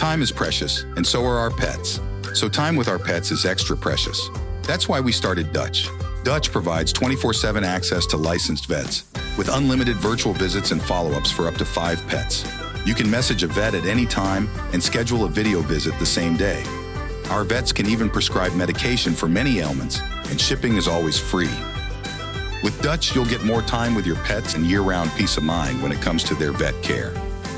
Time is precious, and so are our pets. So time with our pets is extra precious. That's why we started Dutch. Dutch provides 24/7 access to licensed vets with unlimited virtual visits and follow-ups for up to 5 pets. You can message a vet at any time and schedule a video visit the same day. Our vets can even prescribe medication for many ailments, and shipping is always free. With Dutch, you'll get more time with your pets and year-round peace of mind when it comes to their vet care.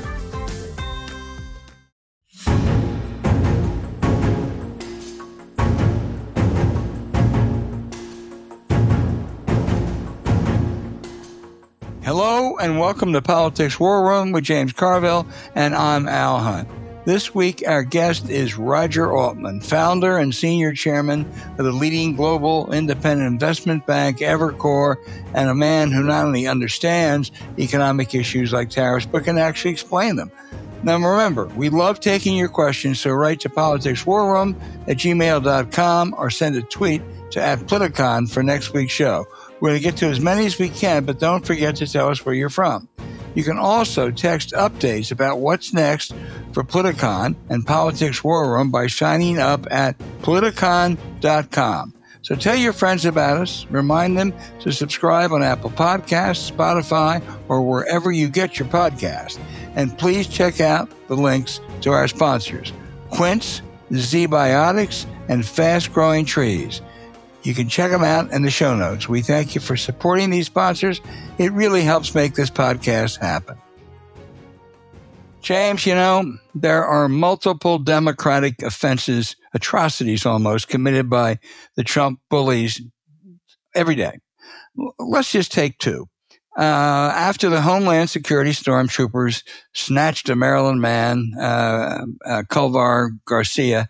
Hello and welcome to Politics War Room with James Carville, and I'm Al Hunt. This week, our guest is Roger Altman, founder and senior chairman of the leading global independent investment bank, Evercore, and a man who not only understands economic issues like tariffs, but can actually explain them. Now, remember, we love taking your questions, so write to politicswarroom@gmail.com or send a tweet to @Politicon for next week's show. We're going to get to as many as we can, but don't forget to tell us where you're from. You can also text updates about what's next for Politicon and Politics War Room by signing up at Politicon.com. So tell your friends about us. Remind them to subscribe on Apple Podcasts, Spotify, or wherever you get your podcast. And please check out the links to our sponsors, Quince, Z-Biotics, and Fast Growing Trees. You can check them out in the show notes. We thank you for supporting these sponsors. It really helps make this podcast happen. James, there are multiple Democratic offenses, atrocities almost, committed by the Trump bullies every day. Let's just take 2. After the Homeland Security stormtroopers snatched a Maryland man, Culver Garcia,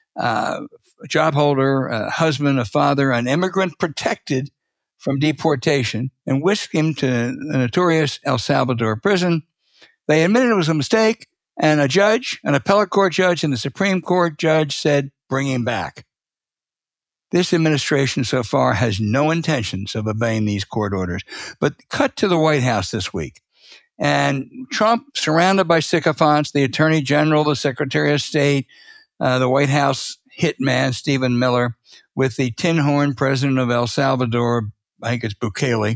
a job holder, a husband, a father, an immigrant protected from deportation, and whisked him to the notorious El Salvador prison. They admitted it was a mistake, and a judge, an appellate court judge and the Supreme Court judge said, bring him back. This administration so far has no intentions of obeying these court orders. But cut to the White House this week. And Trump, surrounded by sycophants, the Attorney General, the Secretary of State, the White House hitman, Stephen Miller, with the tin horn president of El Salvador, I think it's Bukele.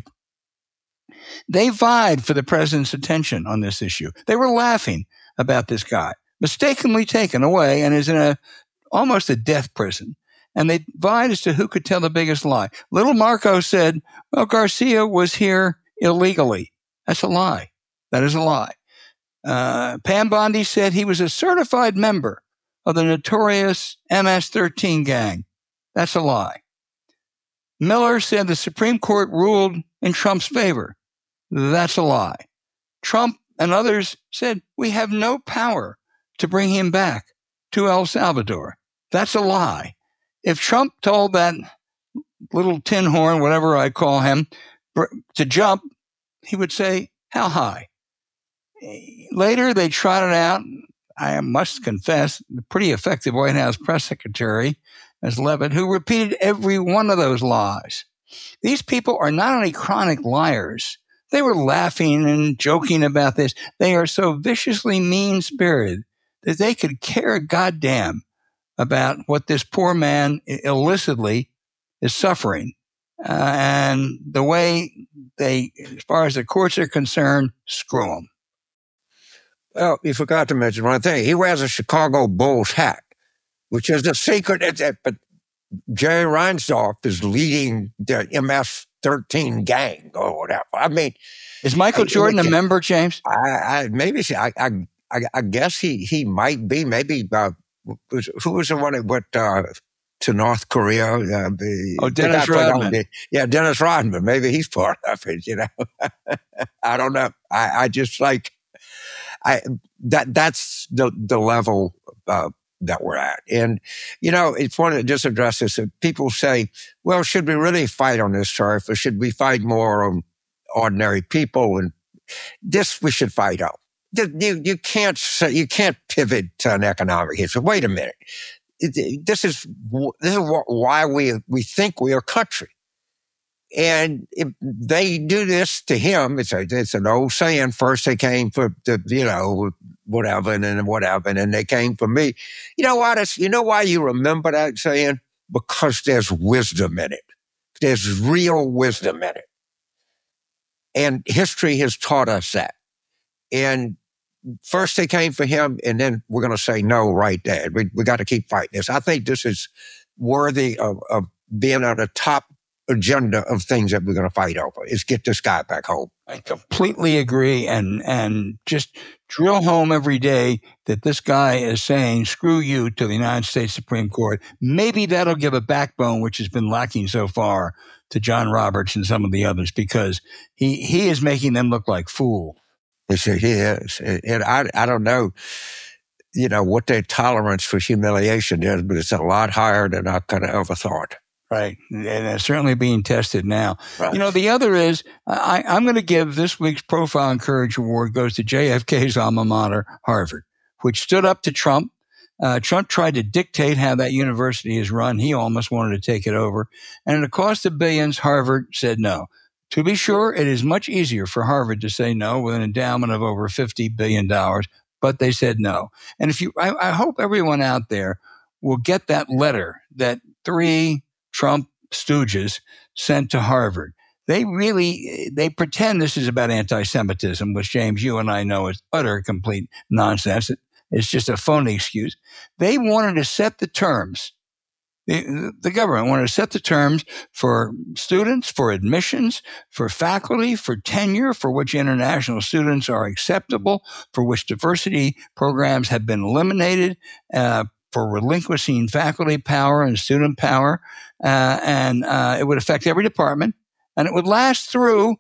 They vied for the president's attention on this issue. They were laughing about this guy, mistakenly taken away and is in almost a death prison. And they vied as to who could tell the biggest lie. Little Marco said, well, Garcia was here illegally. That's a lie. That is a lie. Pam Bondi said he was a certified member of the notorious MS-13 gang. That's a lie. Miller said the Supreme Court ruled in Trump's favor. That's a lie. Trump and others said we have no power to bring him back to El Salvador. That's a lie. If Trump told that little tin horn, whatever I call him, to jump, he would say, how high? Later, they trotted out, I must confess, the pretty effective White House press secretary, as Levitt, who repeated every one of those lies. These people are not only chronic liars, they were laughing and joking about this. They are so viciously mean-spirited that they could care a goddamn about what this poor man illicitly is suffering. And the way they, as far as the courts are concerned, screw them. Well, you forgot to mention one thing. He wears a Chicago Bulls hat, which is a secret. But Jerry Reinsdorf is leading the MS-13 gang or whatever. I mean, is Michael Jordan a member, James? I guess he might be. Maybe who was the one that went to North Korea? Dennis Rodman. Yeah, Dennis Rodman. Maybe he's part of it. I don't know. I just like. That's the level that we're at. And, it's one to just address this. People say, well, should we really fight on this turf, or should we fight more on ordinary people? And this we should fight on. You can't pivot to an economic issue. Wait a minute. This is why we think we are a country. And if they do this to him, it's an old saying, first they came for the, whatever, and then whatever, and then they came for me. You know what? You know why you remember that saying? Because there's wisdom in it. There's real wisdom in it. And history has taught us that. And first they came for him, and then we're going to say no right there. We got to keep fighting this. I think this is worthy of being on the top agenda of things that we're going to fight over, is get this guy back home. I completely agree, and just drill home every day that this guy is saying screw you to the United States Supreme Court. Maybe that'll give a backbone, which has been lacking so far, to John Roberts and some of the others, because he is making them look like fools. He is. And I don't know, what their tolerance for humiliation is, but it's a lot higher than I could have ever thought. Right. And it's certainly being tested now. Right. The other is, I'm going to give this week's Profile and Courage Award goes to JFK's alma mater, Harvard, which stood up to Trump. Trump tried to dictate how that university is run. He almost wanted to take it over. And at a cost of billions, Harvard said no. To be sure, it is much easier for Harvard to say no with an endowment of over $50 billion, but they said no. And I hope everyone out there will get that letter that 3 Trump stooges sent to Harvard. They pretend this is about anti-Semitism, which, James, you and I know is utter complete nonsense. It's just a phony excuse. They wanted to set the terms. The government wanted to set the terms for students, for admissions, for faculty, for tenure, for which international students are acceptable, for which diversity programs have been eliminated, for relinquishing faculty power and student power. And it would affect every department, and it would last through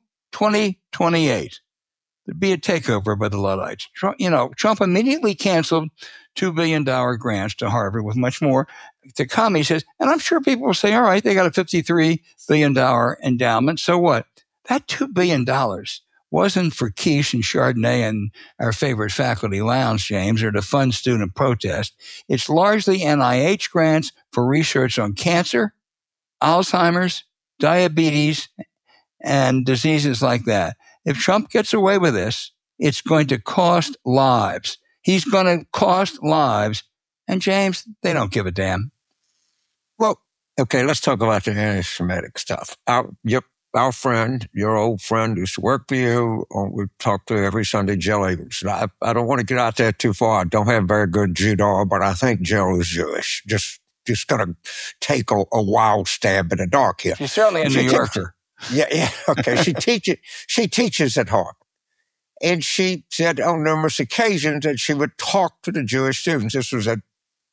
2028. There'd be a takeover by the Luddites. Trump immediately canceled $2 billion grants to Harvard with much more to come. He says, and I'm sure people will say, all right, they got a $53 billion endowment. So what? That $2 billion wasn't for quiche and Chardonnay and our favorite faculty lounge, James, or to fund student protest. It's largely NIH grants for research on cancer, Alzheimer's, diabetes, and diseases like that. If Trump gets away with this, it's going to cost lives. He's going to cost lives. And James, they don't give a damn. Well, okay, let's talk about the anti-Semitic stuff. Our friend, your old friend, used to work for you. We talk to every Sunday, Jill Evans. I don't want to get out there too far. I don't have very good Judah, but I think Jill is Jewish. Just going to take a wild stab in the dark here. She's certainly a New Yorker. Yeah. Okay. She teaches at Harvard. And she said on numerous occasions that she would talk to the Jewish students. This was at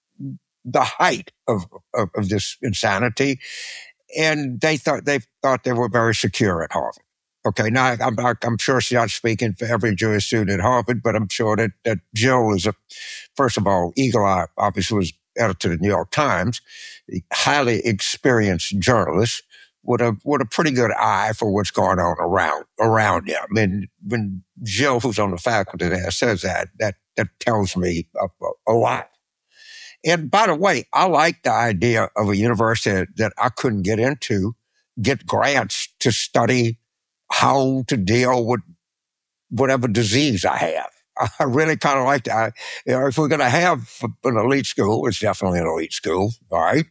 the height of this insanity. And they thought they were very secure at Harvard. Okay. Now, I'm sure she's not speaking for every Jewish student at Harvard, but I'm sure that Jill is first of all, Eagle Eye obviously was editor of the New York Times, a highly experienced journalist with a pretty good eye for what's going on around him. I mean, when Jill, who's on the faculty there, says that tells me a lot. And by the way, I like the idea of a university that I couldn't get grants to study how to deal with whatever disease I have. I really kind of like that. If we're going to have an elite school, it's definitely an elite school, all right?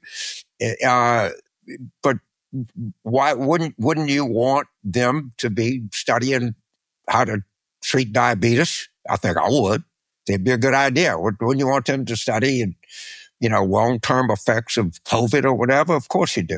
But why wouldn't you want them to be studying how to treat diabetes? I think I would. It'd be a good idea. Wouldn't you want them to study long-term effects of COVID or whatever? Of course you do.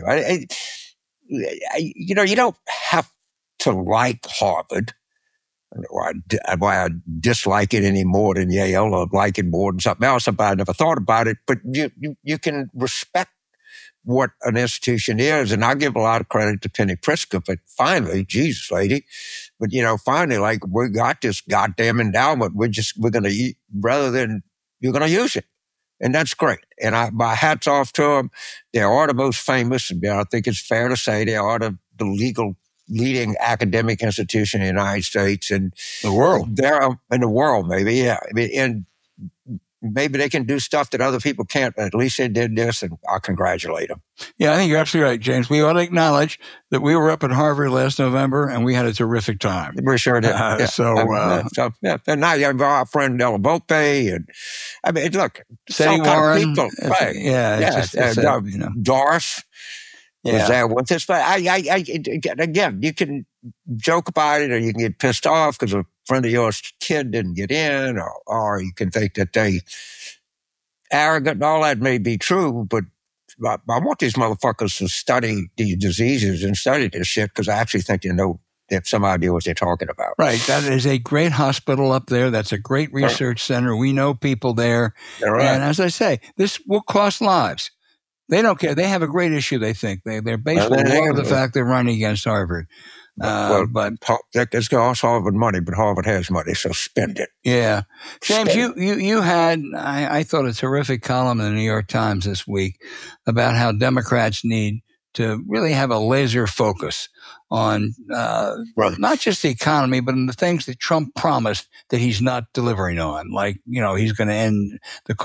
You don't have to like Harvard. Why I dislike it any more than Yale, or like it more than something else. I never thought about it, but you can respect what an institution is. And I give a lot of credit to Penny Pritzker, but finally, Jesus, lady, but finally, like, we got this goddamn endowment. We're going to eat rather than you're going to use it. And that's great. And my hat's off to them. They are the most famous. I think it's fair to say they are the leading academic institution in the United States and the world. They're in the world, maybe. Yeah. I mean, and maybe they can do stuff that other people can't, but at least they did this, and I congratulate them. Yeah, I think you're absolutely right, James. We ought to acknowledge that we were up at Harvard last November, and we had a terrific time. We sure did. And now you have our friend Della Volpe, and I mean, look, Sadie Warren, people, right? Doris was there with us. But again, you can joke about it, or you can get pissed off because a friend of yours' kid didn't get in, or you can think that they arrogant, and all that may be true, but I want these motherfuckers to study these diseases and study this shit because I actually think they know, they have some idea what they're talking about. Right. That is a great hospital up there. That's a great research center. We know people there. Right. And as I say, this will cost lives. They don't care. They have a great issue, they think. They're basically love the fact they're running against Harvard. But it's going to Harvard money, but Harvard has money, so spend it. Yeah. James, you had, I thought, a terrific column in the New York Times this week about how Democrats need to really have a laser focus on not just the economy, but on the things that Trump promised that he's not delivering on. Like, he's going to end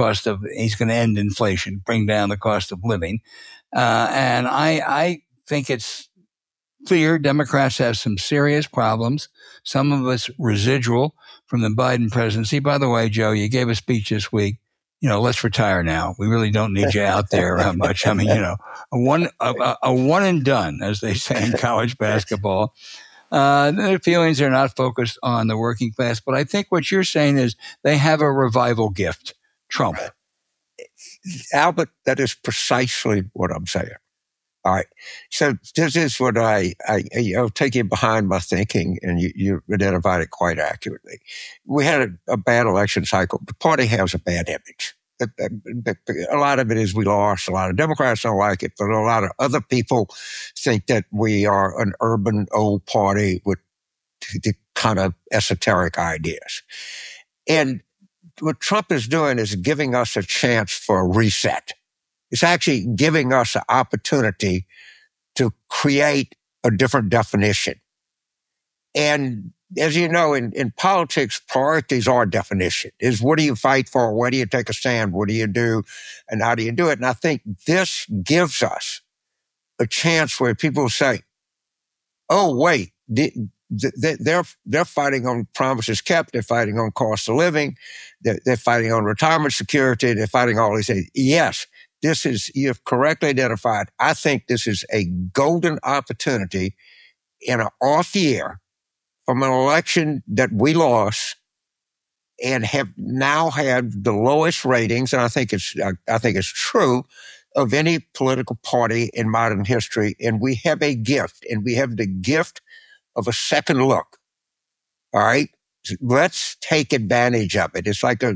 inflation, bring down the cost of living. And I think it's clear Democrats have some serious problems. Some of it's residual from the Biden presidency. By the way, Joe, you gave a speech this week. Let's retire now. We really don't need you out there much. I mean, a one and done, as they say in college basketball. Their feelings are not focused on the working class. But I think what you're saying is they have a revival gift, Trump. Albert, that is precisely what I'm saying. All right. So this is what I'll take you behind my thinking, and you identified it quite accurately. We had a bad election cycle. The party has a bad image. A lot of it is we lost. A lot of Democrats don't like it, but a lot of other people think that we are an urban old party with the kind of esoteric ideas. And what Trump is doing is giving us a chance for a reset. It's actually giving us an opportunity to create a different definition. And as you know, in politics, priorities are definition. Is what do you fight for? Where do you take a stand? What do you do? And how do you do it? And I think this gives us a chance where people say, oh, wait, they're fighting on promises kept. They're fighting on cost of living. They're fighting on retirement security. They're fighting all these things. Yes. You've correctly identified. I think this is a golden opportunity in an off year from an election that we lost and have now had the lowest ratings. And I think it's true of any political party in modern history. And we have a gift, and we have the gift of a second look. All right. Let's take advantage of it. It's like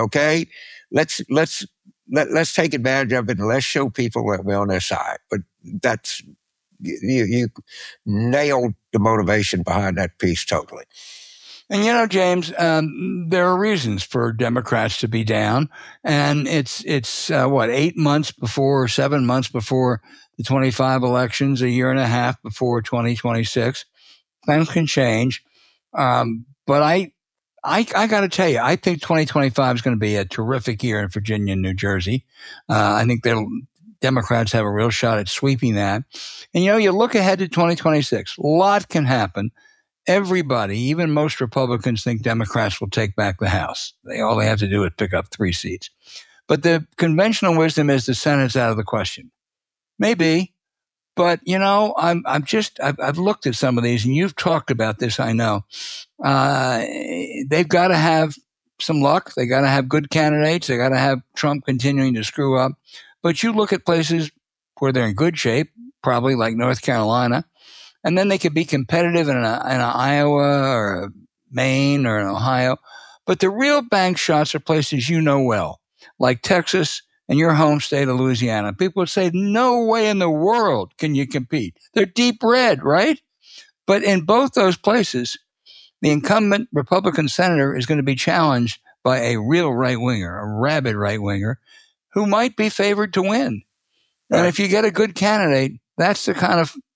let's take advantage of it and let's show people that we're on their side. But that's, you nailed the motivation behind that piece totally. And James, there are reasons for Democrats to be down, and it's 8 months before, 7 months before the 25 elections, a year and a half before 2026. Things can change, but I got to tell you, I think 2025 is going to be a terrific year in Virginia and New Jersey. I think Democrats have a real shot at sweeping that. And, you look ahead to 2026, a lot can happen. Everybody, even most Republicans, think Democrats will take back the House. All they have to do is pick up 3 seats. But the conventional wisdom is the Senate's out of the question. Maybe. But, I've looked at some of these, and you've talked about this, I know. They've got to have some luck. They got to have good candidates. They got to have Trump continuing to screw up. But you look at places where they're in good shape, probably like North Carolina, and then they could be competitive in an Iowa or a Maine or an Ohio. But the real bank shots are places you know well, like Texas and your home state of Louisiana. People would say, no way in the world can you compete. They're deep red, right? But in both those places, the incumbent Republican senator is going to be challenged by a real right-winger, a rabid right-winger, who might be favored to win. And if you get a good candidate, that's the kind of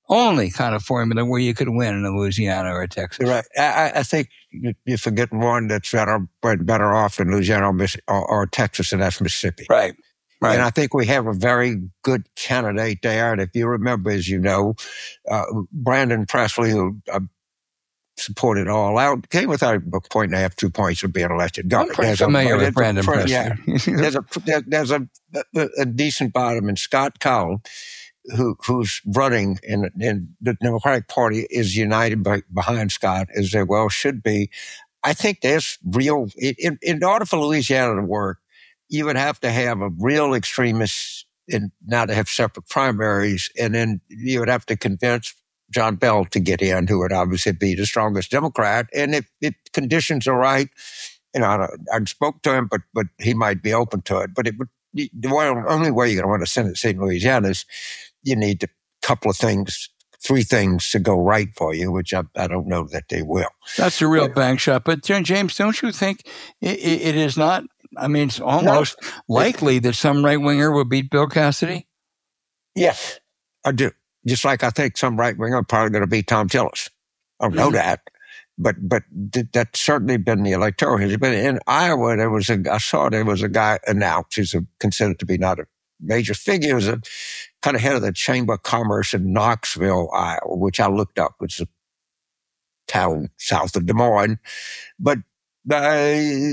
only kind of formula where you could win in Louisiana or Texas. Right. I think you're forgetting one that's better off in Louisiana or Texas, and that's Mississippi. Right. Right. And I think we have a very good candidate there. And if you remember, as you know, Brandon Presley, who supported all out, came without a 1.5, 2 points of being elected governor. I'm pretty familiar with Brandon Presley. Yeah, there's a decent bottom, and Scott Cowell, who's running in the Democratic Party, is united behind Scott, as they well should be. I think there's real, in order for Louisiana to work, you would have to have a real extremist and not to have separate primaries. And then you would have to convince John Bell to get in, who would obviously be the strongest Democrat. And if conditions are right, I spoke to him, but he might be open to it. But the only way you're going to win a Senate seat in Louisiana is you need a couple of things, 3 things to go right for you, which I don't know that they will. That's a real bang shot. But James, don't you think it is not? I mean, it's almost likely that some right-winger will beat Bill Cassidy? Yes, I do. Just like I think some right-winger are probably going to beat Tom Tillis. I don't know that. But that's certainly been the electoral history. But in Iowa, I saw there was a guy announced, he's considered to be not a major figure, he was a kind of head of the Chamber of Commerce in Knoxville, Iowa, which I looked up. It's a town south of Des Moines. But a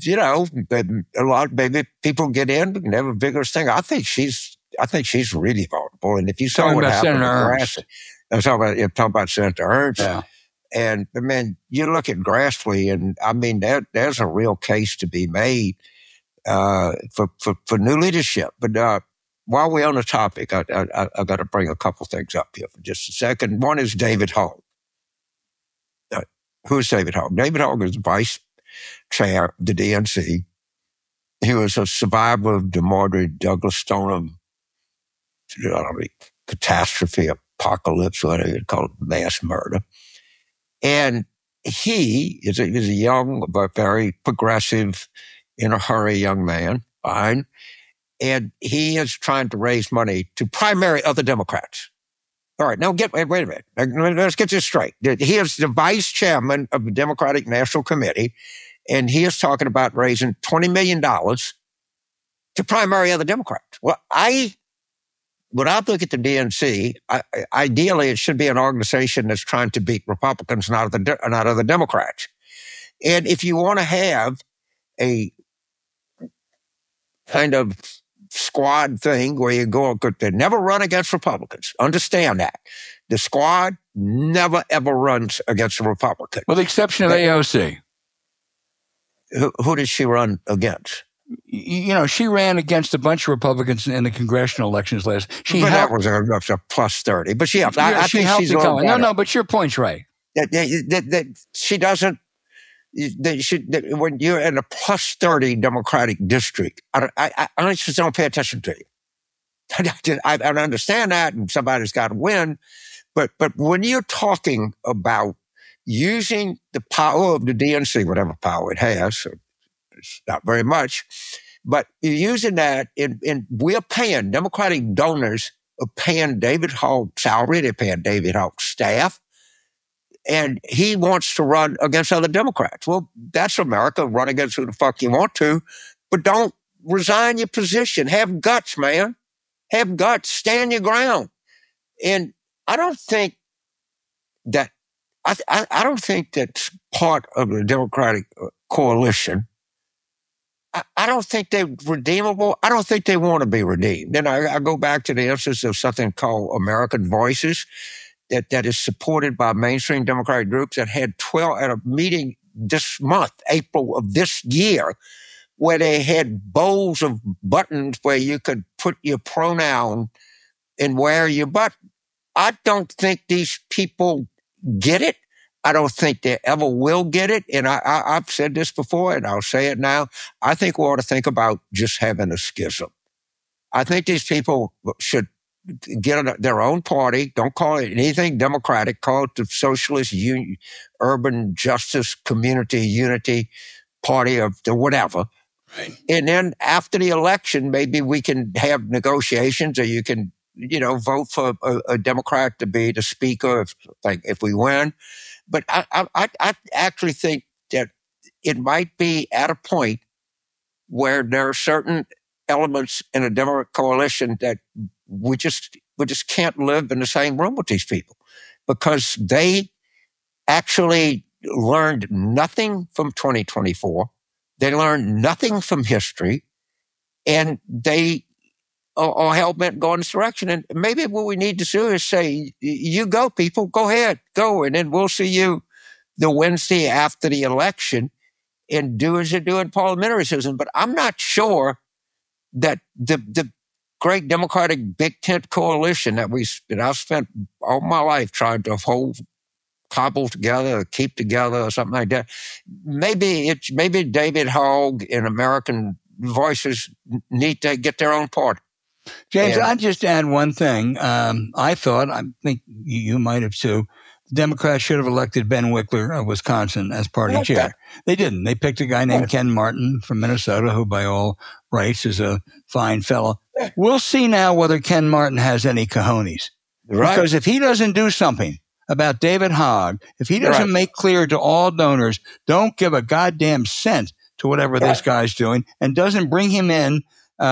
lot, maybe people get in and have a vigorous thing. I think she's really vulnerable. And if you saw what happened in Grassley, I'm talking about Senator Ernst. Yeah. And I mean, you look at Grassley, and I mean, there's a real case to be made for new leadership. But while we're on the topic, I got to bring a couple things up here for just a second. One is David Hogg. Who's David Hogg? David Hogg is vice chair of the DNC. He was a survivor of the Marjorie Douglas Stoneham catastrophe, apocalypse, whatever you call it, mass murder. And he is a young but very progressive, in a hurry young man, fine. And he is trying to raise money to primary other Democrats. All right, now wait a minute. Let's get this straight. He is the vice chairman of the Democratic National Committee, and he is talking about raising $20 million to primary other Democrats. Well, when I look at the DNC, ideally it should be an organization that's trying to beat Republicans, not other Democrats. And if you want to have a kind of squad thing where you go, they never run against Republicans. Understand that. The squad never, ever runs against a Republican. With the exception of AOC. Who did she run against? She ran against a bunch of Republicans in the congressional elections last. That was a plus 30. But I think she's on. No, but your point's right. That she doesn't. When you're in a plus 30 Democratic district, I just don't pay attention to you. I understand that, and somebody's got to win. But when you're talking about using the power of the DNC, whatever power it has, it's not very much, but you're using that, and we're paying, Democratic donors are paying David Hogg's salary, they're paying David Hogg's staff, and he wants to run against other Democrats. Well, that's America. Run against who the fuck you want to, but don't resign your position. Have guts, man. Have guts. Stand your ground. And I don't think that, I don't think that's part of the Democratic coalition. I don't think they're redeemable. I don't think they want to be redeemed. Then I go back to the instance of something called American Voices that is supported by mainstream Democratic groups that had 12 at a meeting this month, April of this year, where they had bowls of buttons where you could put your pronoun and wear your button. I don't think these people get it. I don't think they ever will get it. And I've said this before, and I'll say it now. I think we ought to think about just having a schism. I think these people should get their own party. Don't call it anything Democratic. Call it the Socialist Urban Justice Community Unity Party of the whatever. Right. And then after the election, maybe we can have negotiations, or you can vote for a Democrat to be the speaker if we win. But I actually think that it might be at a point where there are certain elements in a Democratic coalition that we just can't live in the same room with these people, because they actually learned nothing from 2024. They learned nothing from history, and they are hell-bent going this direction. And maybe what we need to do is say, you go, people, go ahead, go, and then we'll see you the Wednesday after the election and do as you do in parliamentary system. But I'm not sure that the great Democratic Big Tent coalition that I've spent all my life trying to cobble together, keep together, or something like that. Maybe David Hogg and American Voices need to get their own party. James, I'd just add one thing. I think you might have too, the Democrats should have elected Ben Wickler of Wisconsin as party chair. They didn't. They picked a guy named Ken Martin from Minnesota, who by all rights is a fine fellow. We'll see now whether Ken Martin has any cojones. Right. Because if he doesn't do something about David Hogg, if he doesn't make clear to all donors, don't give a goddamn cent to whatever this guy's doing, and doesn't bring him in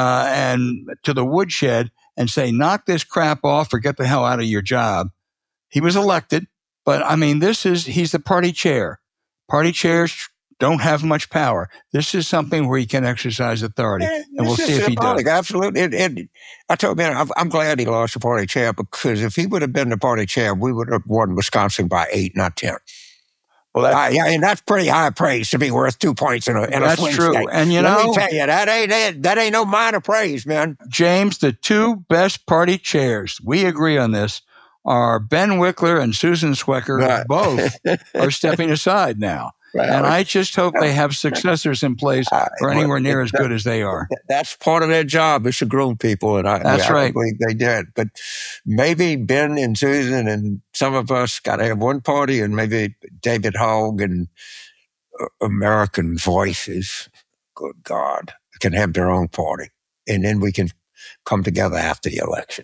and to the woodshed and say, knock this crap off or get the hell out of your job. He was elected, but I mean, he's the party chair. Party chairs don't have much power. This is something where he can exercise authority, and we'll see if he does. Absolutely. I told him, I'm glad he lost the party chair, because if he would have been the party chair, we would have won Wisconsin by 8, not 10. Well, and that's pretty high praise to be worth 2 points in a swing true. State. And let me tell you, that ain't no minor praise, man. James, the two best party chairs, we agree on this, are Ben Wickler and Susan Swecker. Right. Both are stepping aside now. Right. And I just hope they have successors in place or anywhere near as good as they are. That's part of their job, is to groom people. And I believe they did. But maybe Ben and Susan and some of us got to have one party, and maybe David Hogg and American Voices, good God, can have their own party. And then we can come together after the election.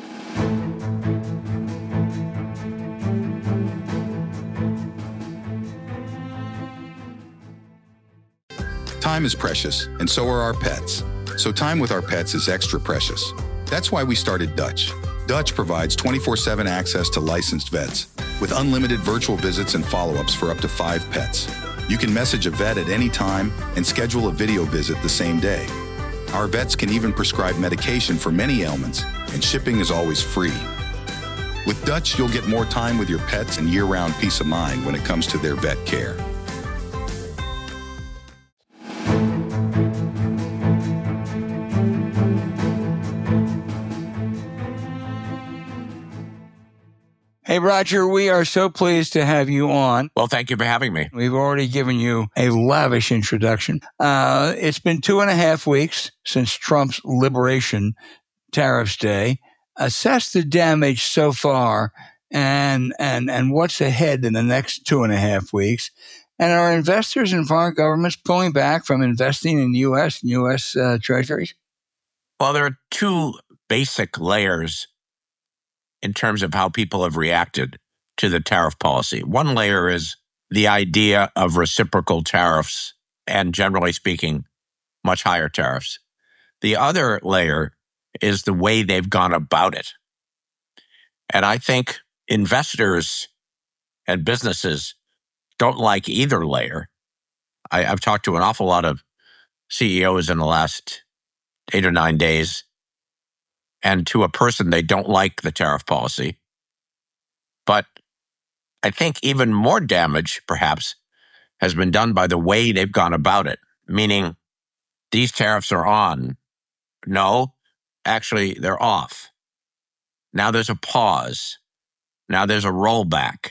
Time is precious, and so are our pets. So time with our pets is extra precious. That's why we started Dutch. Dutch provides 24/7 access to licensed vets with unlimited virtual visits and follow-ups for up to 5 pets. You can message a vet at any time and schedule a video visit the same day. Our vets can even prescribe medication for many ailments, and shipping is always free. With Dutch, you'll get more time with your pets and year-round peace of mind when it comes to their vet care. Hey, Roger, we are so pleased to have you on. Well, thank you for having me. We've already given you a lavish introduction. It's been 2.5 weeks since Trump's Liberation Tariffs Day. Assess the damage so far and what's ahead in the next 2.5 weeks. And are investors and foreign governments pulling back from investing in U.S. and U.S. treasuries? Well, there are two basic layers in terms of how people have reacted to the tariff policy. One layer is the idea of reciprocal tariffs and, generally speaking, much higher tariffs. The other layer is the way they've gone about it. And I think investors and businesses don't like either layer. I've talked to an awful lot of CEOs in the last 8 or 9 days, and to a person, they don't like the tariff policy. But I think even more damage, perhaps, has been done by the way they've gone about it, meaning these tariffs are on. No, actually, they're off. Now there's a pause. Now there's a rollback.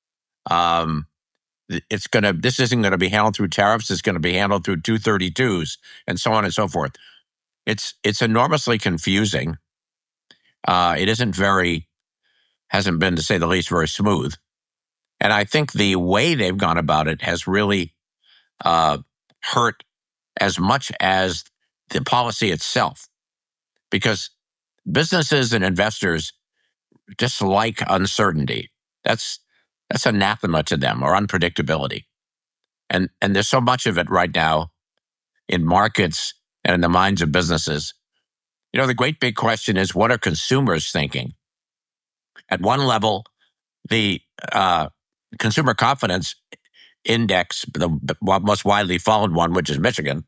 This isn't going to be handled through tariffs. It's going to be handled through 232s and so on and so forth. It's enormously confusing. It hasn't been, to say the least, very smooth. And I think the way they've gone about it has really hurt as much as the policy itself. Because businesses and investors dislike uncertainty. That's anathema to them, or unpredictability. And there's so much of it right now in markets and in the minds of businesses. The great big question is, what are consumers thinking? At one level, the consumer confidence index, the most widely followed one, which is Michigan,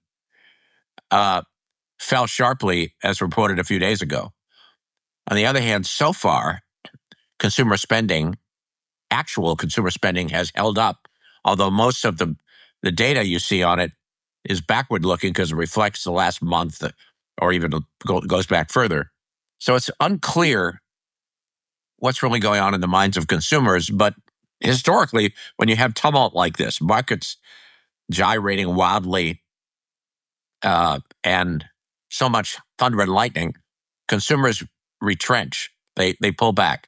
fell sharply as reported a few days ago. On the other hand, so far, actual consumer spending has held up, although most of the data you see on it is backward looking because it reflects the last month or even goes back further. So it's unclear what's really going on in the minds of consumers. But historically, when you have tumult like this, markets gyrating wildly and so much thunder and lightning, consumers retrench. They pull back.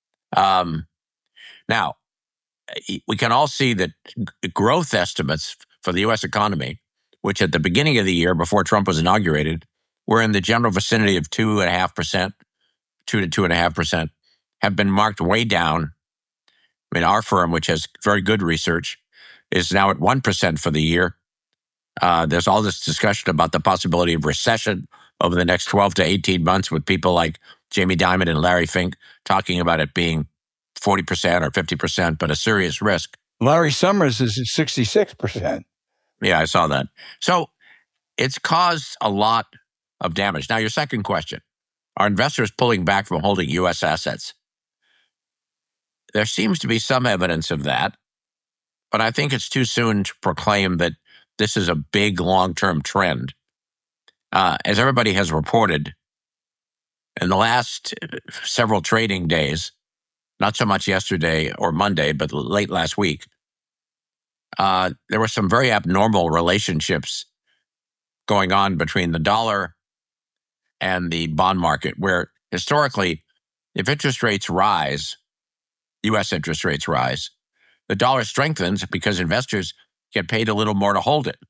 Now, we can all see that growth estimates for the U.S. economy, which at the beginning of the year, before Trump was inaugurated, were in the general vicinity of 2.5%, 2 to 2.5%, have been marked way down. I mean, our firm, which has very good research, is now at 1% for the year. There's all this discussion about the possibility of recession over the next 12 to 18 months, with people like Jamie Dimon and Larry Fink talking about it being 40% or 50%, but a serious risk. Larry Summers is at 66%. Yeah, I saw that. So it's caused a lot of damage. Now, your second question, are investors pulling back from holding U.S. assets? There seems to be some evidence of that, but I think it's too soon to proclaim that this is a big long-term trend. As everybody has reported, in the last several trading days, not so much yesterday or Monday, but late last week, there were some very abnormal relationships going on between the dollar and the bond market, where historically, if interest rates rise, U.S. interest rates rise, the dollar strengthens because investors get paid a little more to hold it.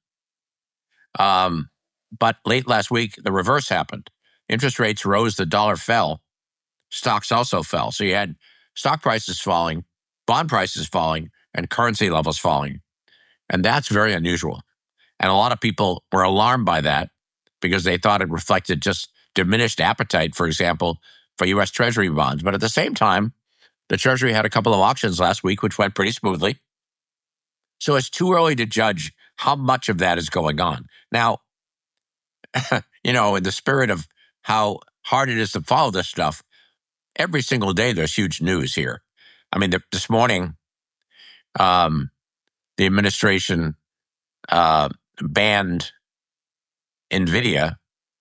But late last week, the reverse happened. Interest rates rose, the dollar fell, stocks also fell. So you had stock prices falling, bond prices falling, and currency levels falling. And that's very unusual. And a lot of people were alarmed by that because they thought it reflected just diminished appetite, for example, for U.S. Treasury bonds. But at the same time, the Treasury had a couple of auctions last week, which went pretty smoothly. So it's too early to judge how much of that is going on. Now, in the spirit of how hard it is to follow this stuff, every single day there's huge news here. I mean, this morning, the administration banned NVIDIA,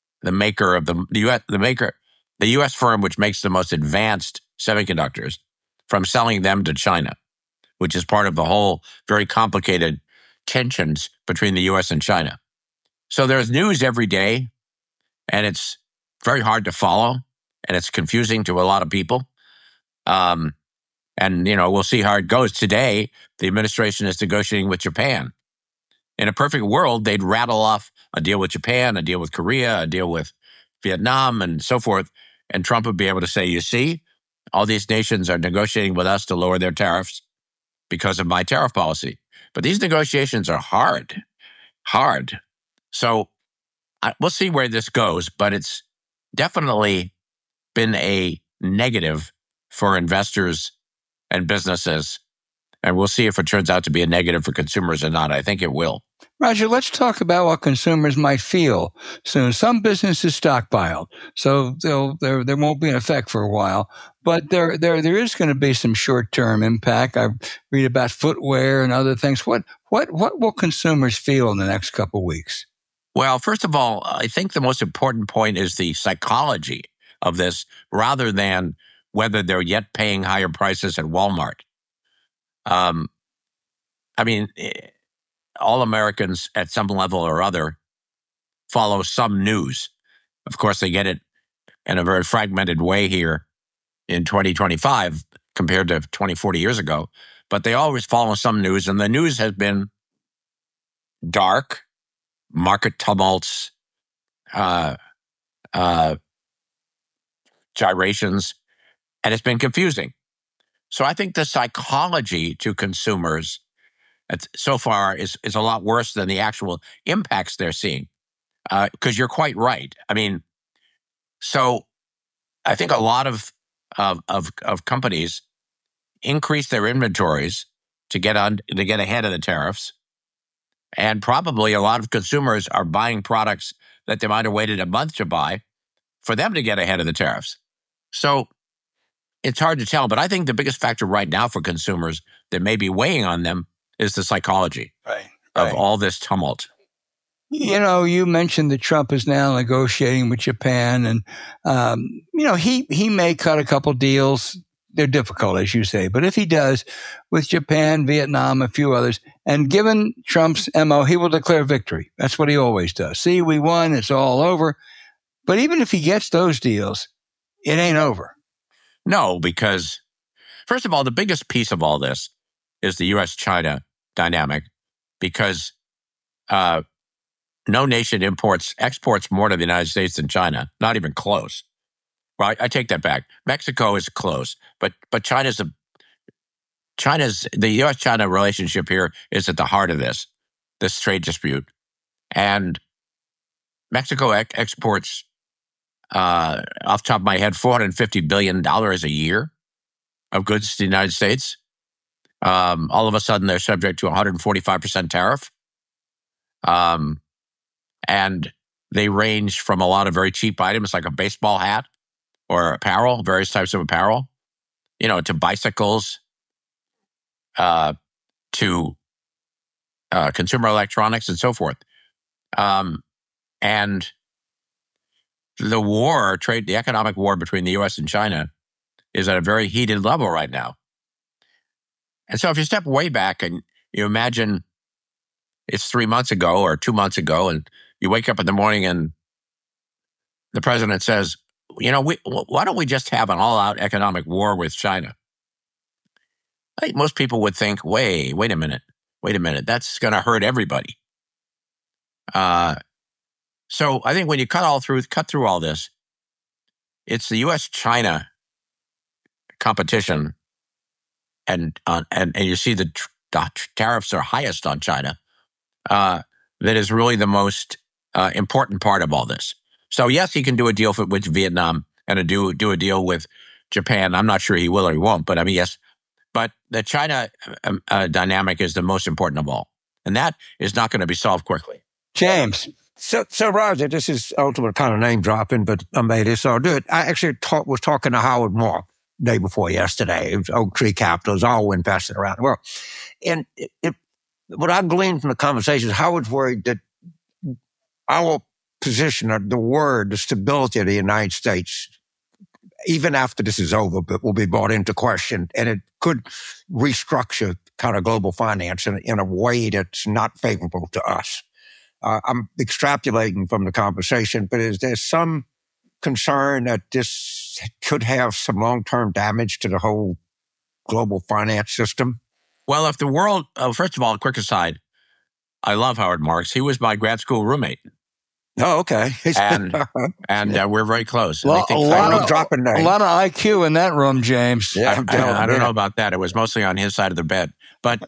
the U.S. firm which makes the most advanced semiconductors, from selling them to China, which is part of the whole very complicated tensions between the U.S. and China. So there's news every day, and it's very hard to follow, and it's confusing to a lot of people. And we'll see how it goes. Today, the administration is negotiating with Japan. In a perfect world, they'd rattle off a deal with Japan, a deal with Korea, a deal with Vietnam, and so forth. And Trump would be able to say, you see, all these nations are negotiating with us to lower their tariffs because of my tariff policy. But these negotiations are hard. So we'll see where this goes, but it's definitely been a negative for investors and businesses. And we'll see if it turns out to be a negative for consumers or not. I think it will. Roger, let's talk about what consumers might feel soon. Some businesses stockpiled, so there won't be an effect for a while. But there is going to be some short-term impact. I read about footwear and other things. What will consumers feel in the next couple of weeks? Well, first of all, I think the most important point is the psychology of this, rather than whether they're yet paying higher prices at Walmart. All Americans at some level or other follow some news. Of course, they get it in a very fragmented way here in 2025 compared to 20, 40 years ago. But they always follow some news, and the news has been dark, market tumults, gyrations, and it's been confusing. So I think the psychology to consumers so far is a lot worse than the actual impacts they're seeing. Because you're quite right. I mean, so I think a lot of companies increase their inventories to get ahead of the tariffs, and probably a lot of consumers are buying products that they might have waited a month to buy for them to get ahead of the tariffs. So it's hard to tell, but I think the biggest factor right now for consumers that may be weighing on them is the psychology of all this tumult. You mentioned that Trump is now negotiating with Japan, and he may cut a couple deals. They're difficult, as you say, but if he does with Japan, Vietnam, a few others, and given Trump's MO, he will declare victory. That's what he always does. See, we won. It's all over. But even if he gets those deals, it ain't over. No, because first of all, the biggest piece of all this is the U.S.-China dynamic, because no nation exports more to the United States than China, not even close. Well, I take that back. Mexico is close, but the U.S.-China relationship here is at the heart of this trade dispute. And Mexico exports, off the top of my head, $450 billion a year of goods to the United States. All of a sudden, they're subject to a 145% tariff. And they range from a lot of very cheap items like a baseball hat or apparel, various types of apparel, to bicycles, to consumer electronics and so forth. And the economic war between the U.S. and China is at a very heated level right now. And so if you step way back and you imagine it's 3 months ago or 2 months ago, and you wake up in the morning and the president says, why don't we just have an all-out economic war with China? I think most people would think, wait a minute, that's going to hurt everybody. So I think when you cut through all this, it's the U.S.-China competition, and you see the tariffs are highest on China. That is really the most important part of all this. So yes, he can do a deal with Vietnam and do a deal with Japan. I'm not sure he will or he won't, but I mean, yes. But the China dynamic is the most important of all, and that is not going to be solved quickly. James. So Roger, this is ultimate kind of name dropping, but I made it, so I'll do it. I actually was talking to Howard Mark day before yesterday. It was Oak Tree Capital. It's all invested around the world. And what I gleaned from the conversation is Howard's worried that our position, the stability of the United States, even after this is over, but will be brought into question, and it could restructure kind of global finance in a way that's not favorable to us. I'm extrapolating from the conversation, but is there some concern that this could have some long-term damage to the whole global finance system? Well, if the world, first of all, a quick aside, I love Howard Marks. He was my grad school roommate. Oh, okay. And we're very close. A lot of IQ in that room, James. Yeah, I don't know about that. It was mostly on his side of the bed. But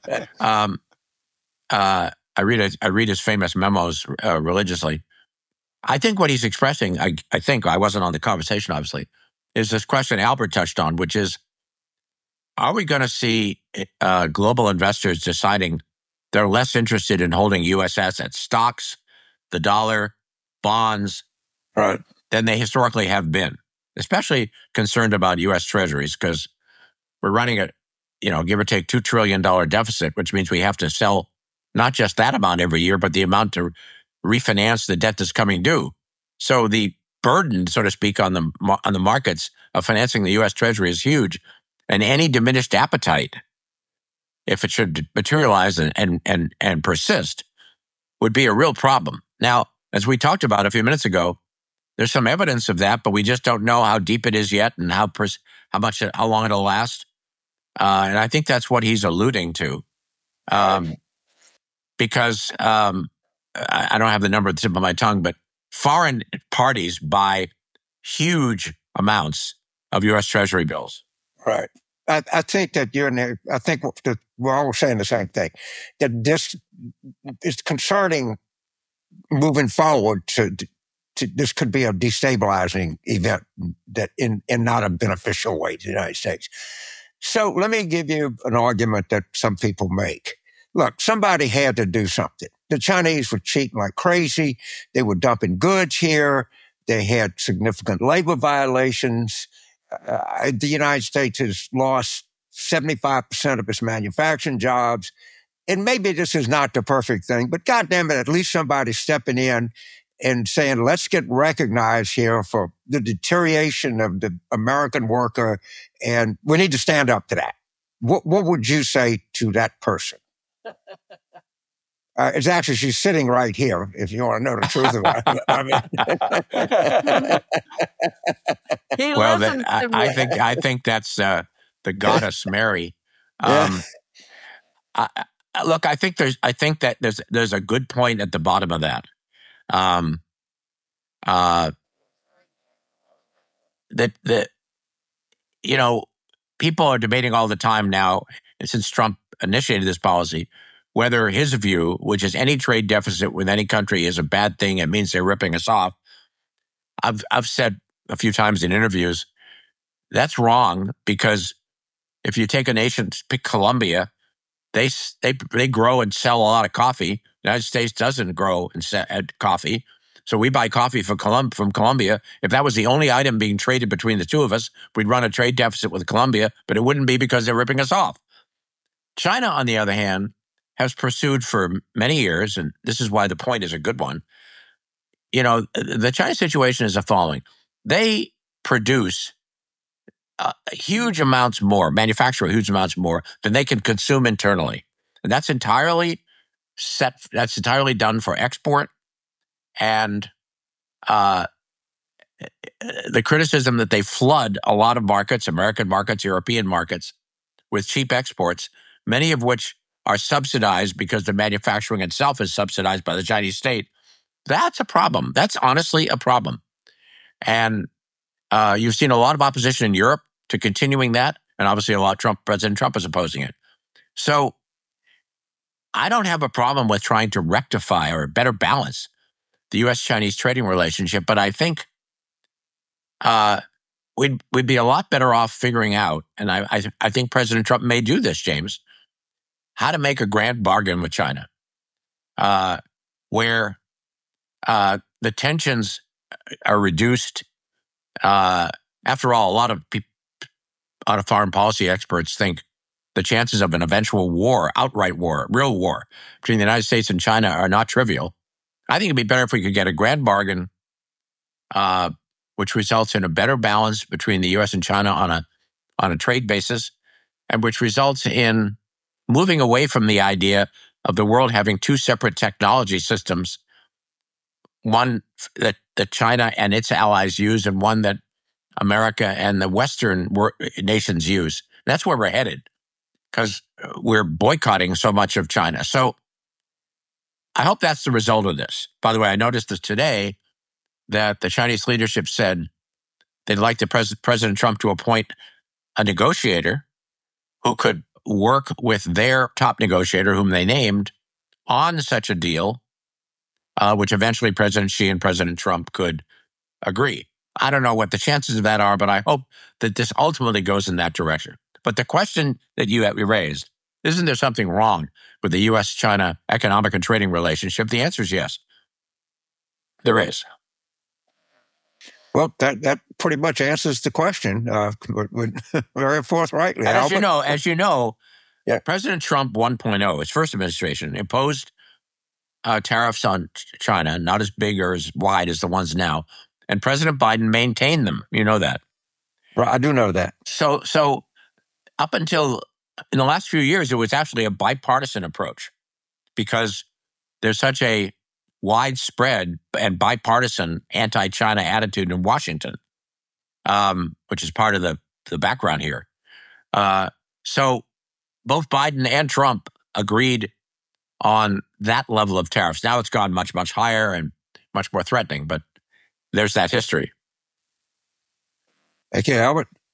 I read his famous memos religiously. I think what he's expressing, I think, I wasn't on the conversation, obviously, is this question Albert touched on, which is, are we going to see global investors deciding they're less interested in holding U.S. assets, stocks, the dollar, bonds, right, than they historically have been, especially concerned about U.S. treasuries, because we're running a, give or take $2 trillion deficit, which means we have to sell not just that amount every year, but the amount to refinance the debt that's coming due. So the burden, so to speak, on the markets of financing the U.S. Treasury is huge, and any diminished appetite, if it should materialize and persist, would be a real problem. Now, as we talked about a few minutes ago, there's some evidence of that, but we just don't know how deep it is yet and how long it'll last. And I think that's what he's alluding to, because I don't have the number at the tip of my tongue, but foreign parties buy huge amounts of U.S. Treasury bills. Right. I think that I think we're all saying the same thing, that this is concerning moving forward to this could be a destabilizing event that in not a beneficial way to the United States. So let me give you an argument that some people make. Look, somebody had to do something. The Chinese were cheating like crazy. They were dumping goods here. They had significant labor violations. The United States has lost 75% of its manufacturing jobs. And maybe this is not the perfect thing, but goddamn it, at least somebody's stepping in and saying, let's get recognized here for the deterioration of the American worker, and we need to stand up to that. What would you say to that person? It's actually, she's sitting right here, if you want to know the truth of it. I mean. Well, I think that's the goddess Mary. Look, I think that there's a good point at the bottom of that. That people are debating all the time now, since Trump initiated this policy, whether his view, which is any trade deficit with any country is a bad thing, it means they're ripping us off. I've said a few times in interviews, that's wrong, because if you take a nation, pick Colombia, they grow and sell a lot of coffee. The United States doesn't grow and sell coffee. So we buy coffee from Colombia. If that was the only item being traded between the two of us, we'd run a trade deficit with Colombia, but it wouldn't be because they're ripping us off. China, on the other hand, has pursued for many years, and this is why the point is a good one. The China situation is the following. They produce huge amounts more, manufacture huge amounts more than they can consume internally. And that's entirely done for export. And the criticism that they flood a lot of markets, American markets, European markets, with cheap exports, many of which are subsidized because the manufacturing itself is subsidized by the Chinese state, that's a problem. That's honestly a problem. And you've seen a lot of opposition in Europe to continuing that, and obviously President Trump is opposing it. So I don't have a problem with trying to rectify or better balance the U.S.-Chinese trading relationship, but I think we'd be a lot better off figuring out, and I think President Trump may do this, James, how to make a grand bargain with China, where the tensions are reduced. After all, a lot of foreign policy experts think the chances of an eventual war, outright war, real war between the United States and China are not trivial. I think it'd be better if we could get a grand bargain, which results in a better balance between the U.S. and China on a trade basis, and which results in moving away from the idea of the world having two separate technology systems, one that China and its allies use, and one that America and the Western nations use. That's where we're headed, because we're boycotting so much of China. So I hope that's the result of this. By the way, I noticed this today, that the Chinese leadership said they'd like President Trump to appoint a negotiator who could work with their top negotiator, whom they named, on such a deal, which eventually President Xi and President Trump could agree. I don't know what the chances of that are, but I hope that this ultimately goes in that direction. But the question that you raised, isn't there something wrong with the U.S.-China economic and trading relationship? The answer is yes. There is. Well, that pretty much answers the question very forthrightly. And as you know, yeah. President Trump 1.0, his first administration, imposed tariffs on China, not as big or as wide as the ones now. And President Biden maintained them. You know that. Right, I do know that. So up until in the last few years, it was actually a bipartisan approach, because there's such a widespread and bipartisan anti-China attitude in Washington, which is part of the background here. So both Biden and Trump agreed on that level of tariffs. Now it's gone much, much higher and much more threatening, but there's that history. Thank you, Albert.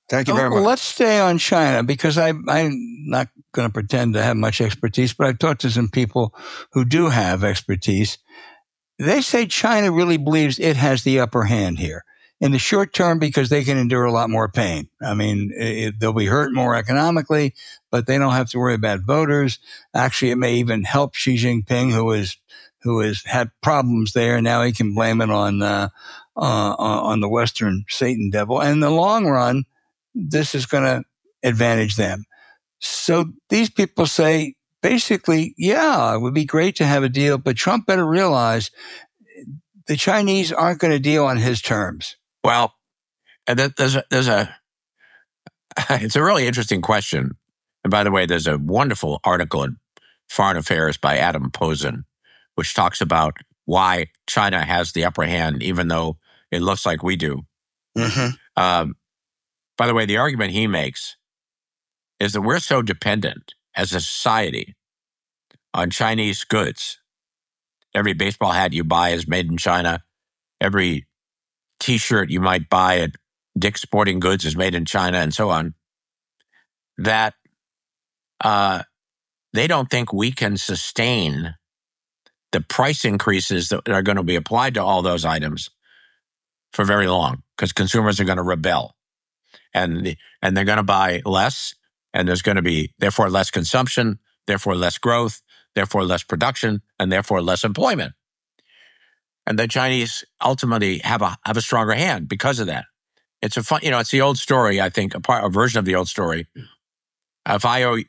Thank you very much. Let's stay on China, because I'm not going to pretend to have much expertise, but I've talked to some people who do have expertise. They say China really believes it has the upper hand here in the short term because they can endure a lot more pain. I mean, they'll be hurt more economically, but they don't have to worry about voters. Actually, it may even help Xi Jinping, who has had problems there. Now he can blame it on the Western Satan devil. And in the long run, this is going to advantage them. So these people say, basically, yeah, it would be great to have a deal, but Trump better realize the Chinese aren't going to deal on his terms. Well, and it's a really interesting question. And by the way, there's a wonderful article in Foreign Affairs by Adam Posen, which talks about why China has the upper hand, even though it looks like we do. Mm-hmm. By the way, the argument he makes is that we're so dependent as a society on Chinese goods. Every baseball hat you buy is made in China. Every T-shirt you might buy at Dick's Sporting Goods is made in China, and so on. That they don't think we can sustain the price increases that are going to be applied to all those items for very long, because consumers are going to rebel. And they're going to buy less, and there's going to be, therefore, less consumption, therefore, less growth, therefore, less production, and therefore, less employment. And the Chinese ultimately have a stronger hand because of that. It's it's the old story, I think, a version of the old story. If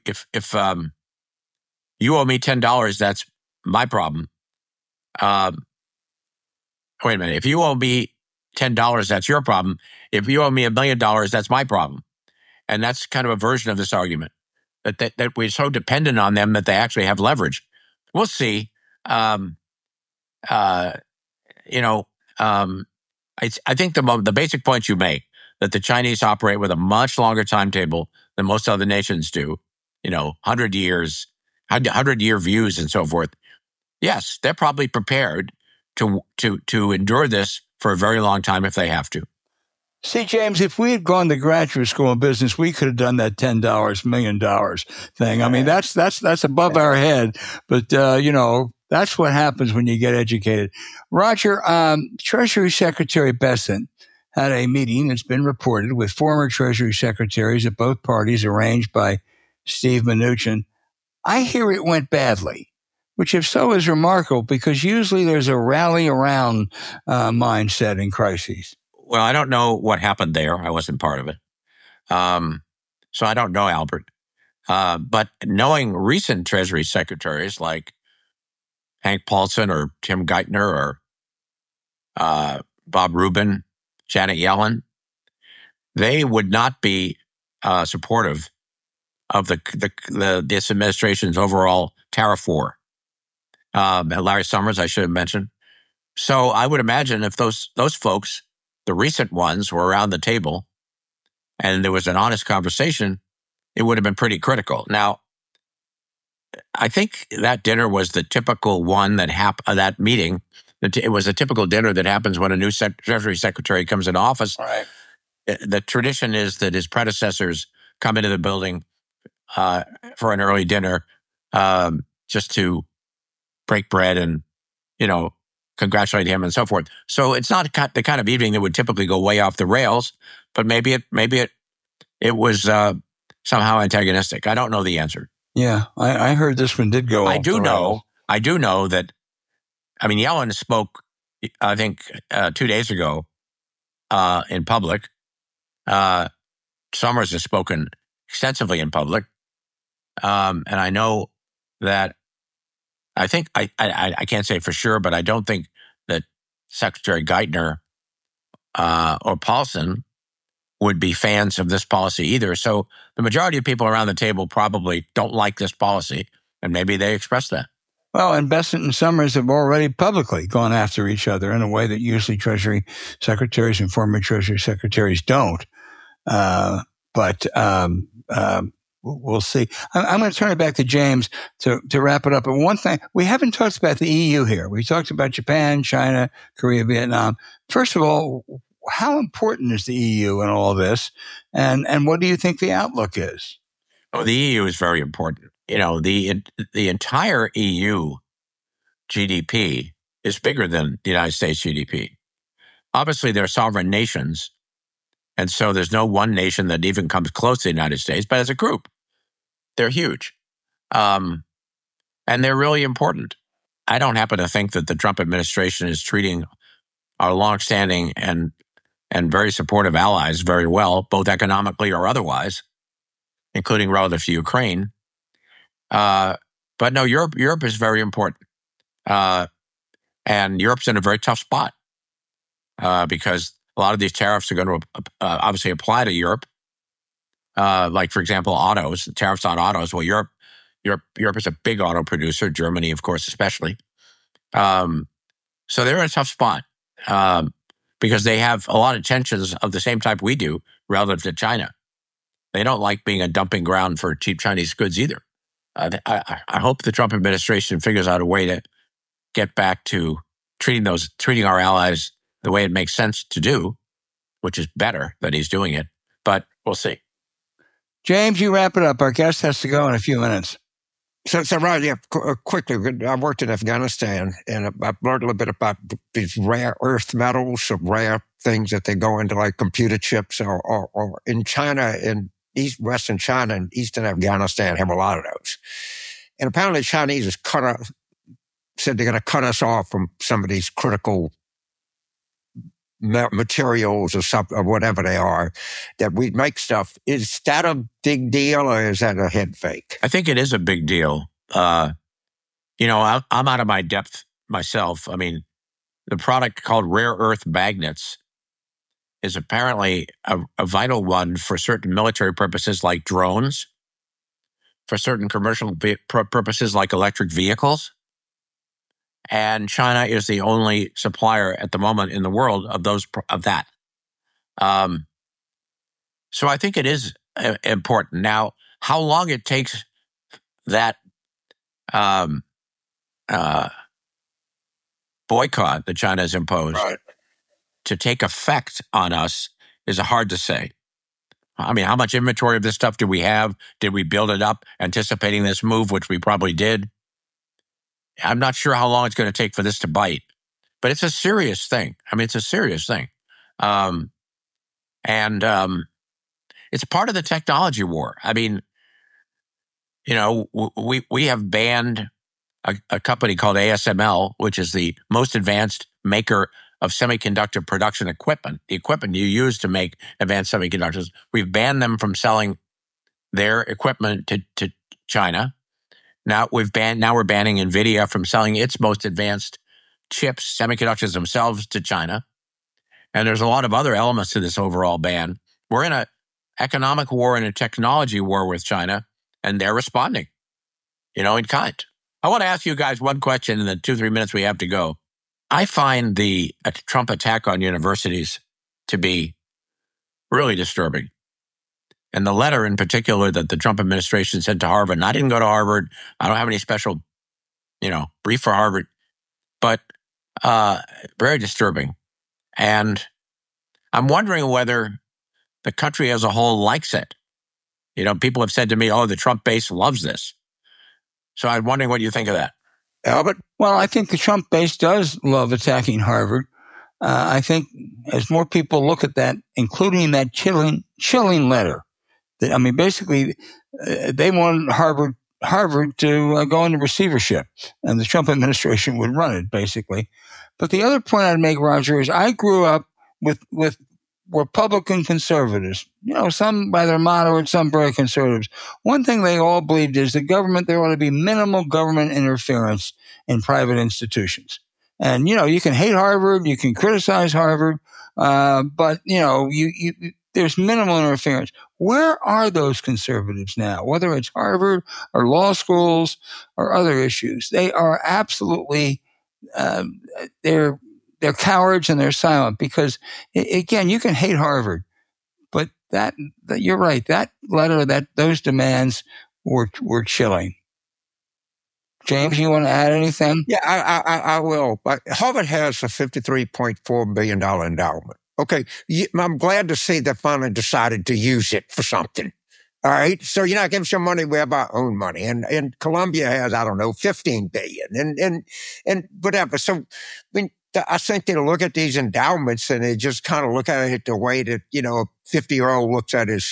you owe me $10, that's my problem. Wait a minute. If you owe me $10, that's your problem. If you owe me $1 million, that's my problem. And that's kind of a version of this argument, that we're so dependent on them that they actually have leverage. We'll see. I think the basic point you make, that the Chinese operate with a much longer timetable than most other nations do, 100 years, 100-year views and so forth. Yes, they're probably prepared to endure this for a very long time if they have to. See, James, if we had gone to graduate school in business, we could have done that $10 million thing. I mean, that's above our head, but that's what happens when you get educated. Roger, Treasury Secretary Bessent had a meeting, it's been reported, with former Treasury Secretaries of both parties, arranged by Steve Mnuchin. I hear it went badly, which if so is remarkable, because usually there's a rally around mindset in crises. Well, I don't know what happened there. I wasn't part of it. So I don't know, Albert. But knowing recent Treasury secretaries like Hank Paulson or Tim Geithner or Bob Rubin, Janet Yellen, they would not be supportive of this administration's overall tariff war. Larry Summers, I should have mentioned. So I would imagine if those folks, the recent ones, were around the table and there was an honest conversation, it would have been pretty critical. Now, I think that dinner was the typical one that meeting. It was a typical dinner that happens when a new Treasury Secretary comes into office. Right. The tradition is that his predecessors come into the building for an early dinner just to break bread and, congratulate him and so forth. So it's not the kind of evening that would typically go way off the rails, but maybe it was somehow antagonistic. I don't know the answer. Yeah, I heard this one did go off the rails. I do know that, Yellen spoke, I think, 2 days ago in public. Summers has spoken extensively in public. And I know that, I think, I can't say for sure, but I don't think that Secretary Geithner or Paulson would be fans of this policy either. So the majority of people around the table probably don't like this policy, and maybe they express that. Well, and Bessent and Summers have already publicly gone after each other in a way that usually Treasury Secretaries and former Treasury Secretaries don't. But we'll see. I'm going to turn it back to James to wrap it up. But one thing, we haven't talked about the EU here. We talked about Japan, China, Korea, Vietnam. First of all, how important is the EU in all this? And what do you think the outlook is? Oh, the EU is very important. The entire EU GDP is bigger than the United States GDP. Obviously, they're sovereign nations, and so there's no one nation that even comes close to the United States, but as a group, they're huge. And they're really important. I don't happen to think that the Trump administration is treating our longstanding and very supportive allies very well, both economically or otherwise, including relative to Ukraine. But no, Europe is very important. And Europe's in a very tough spot because a lot of these tariffs are going to obviously apply to Europe. Like, for example, autos, tariffs on autos. Well, Europe is a big auto producer, Germany, of course, especially. So they're in a tough spot because they have a lot of tensions of the same type we do relative to China. They don't like being a dumping ground for cheap Chinese goods either. I hope the Trump administration figures out a way to get back to treating our allies the way it makes sense to do, which is better that he's doing it. But we'll see. James, you wrap it up. Our guest has to go in a few minutes. So right, yeah, quickly. I worked in Afghanistan, and I've learned a little bit about these rare earth metals, some rare things that they go into, like computer chips, or in China, in Western China and Eastern Afghanistan have a lot of those. And apparently Chinese said they're going to cut us off from some of these critical materials or something, or whatever they are, that we make stuff. Is that a big deal, or is that a head fake? I think it is a big deal. I'm out of my depth myself. I mean, the product called rare earth magnets is apparently a vital one for certain military purposes like drones, for certain commercial purposes like electric vehicles. And China is the only supplier at the moment in the world of that. So I think it is important. Now, how long it takes that boycott that China has imposed to take effect on us is hard to say. I mean, how much inventory of this stuff do we have? Did we build it up anticipating this move, which we probably did? I'm not sure how long it's going to take for this to bite, but it's a serious thing. I mean, it's a serious thing. And it's part of the technology war. I mean, we have banned a company called ASML, which is the most advanced maker of semiconductor production equipment, the equipment you use to make advanced semiconductors. We've banned them from selling their equipment to China. Now we're banning NVIDIA from selling its most advanced chips, semiconductors themselves, to China. And there's a lot of other elements to this overall ban. We're in an economic war and a technology war with China, and they're responding, in kind. I want to ask you guys one question in the 2-3 minutes we have to go. I find the Trump attack on universities to be really disturbing. And the letter in particular that the Trump administration sent to Harvard, and I didn't go to Harvard. I don't have any special, brief for Harvard, but very disturbing. And I'm wondering whether the country as a whole likes it. People have said to me, the Trump base loves this. So I'm wondering what you think of that. Albert? Well, I think the Trump base does love attacking Harvard. I think as more people look at that, including that chilling letter, basically, they wanted Harvard to go into receivership, and the Trump administration would run it, basically. But the other point I'd make, Roger, is I grew up with Republican conservatives, some rather moderate, some very conservatives. One thing they all believed is there ought to be minimal government interference in private institutions. And, you can hate Harvard, you can criticize Harvard, but, there's minimal interference. Where are those conservatives now? Whether it's Harvard or law schools or other issues, they are absolutely, they're cowards and they're silent because, again, you can hate Harvard, but that you're right. That letter, those demands were chilling. James, you want to add anything? Yeah, I will. But Harvard has a $53.4 billion endowment. Okay, I'm glad to see they finally decided to use it for something. All right, so give them some money. We have our own money, and Colombia has, I don't know, 15 billion, and whatever. So, I think they look at these endowments and they just kind of look at it the way that a 50-year-old looks at his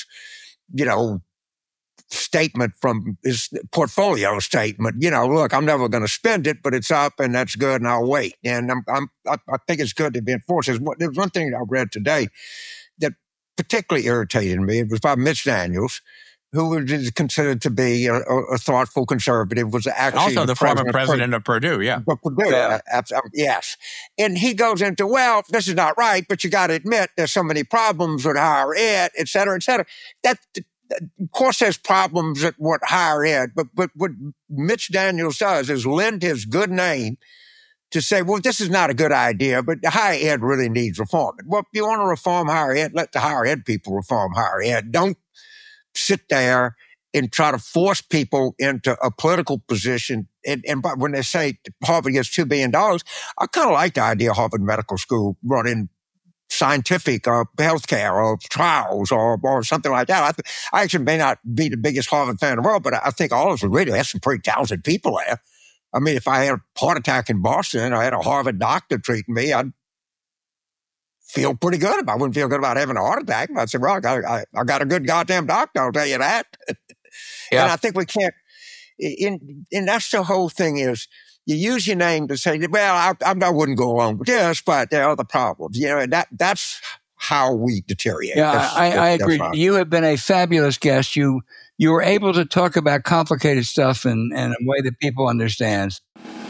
statement from his portfolio statement. Look, I'm never going to spend it, but it's up and that's good, and I'll wait. And I think it's good to be enforced. There's one thing I read today that particularly irritated me. It was by Mitch Daniels, who was considered to be a thoughtful conservative, was actually also the former president of Purdue. Yeah. Yes. And he goes into, well, this is not right, but you got to admit there's so many problems with higher ed, et cetera, et cetera. That, of course, there's problems at higher ed, but what Mitch Daniels does is lend his good name to say, well, this is not a good idea, but the higher ed really needs reforming. Well, if you want to reform higher ed, let the higher ed people reform higher ed. Don't sit there and try to force people into a political position. And when they say Harvard gets $2 billion, I kind of like the idea of Harvard Medical School running scientific healthcare or trials or something like that. I actually may not be the biggest Harvard fan in the world, but I think all of us would really have some pretty talented people there. I mean, if I had a heart attack in Boston, I had a Harvard doctor treating me, I'd feel pretty good about it. I wouldn't feel good about having a heart attack. I'd say, well, I got a good goddamn doctor, I'll tell you that. Yeah. And I think we can't, and that's the whole thing is, you use your name to say, well, I wouldn't go along with this, but there are other problems. That's how we deteriorate. Yeah, I agree. You have been a fabulous guest. You were able to talk about complicated stuff in a way that people understand.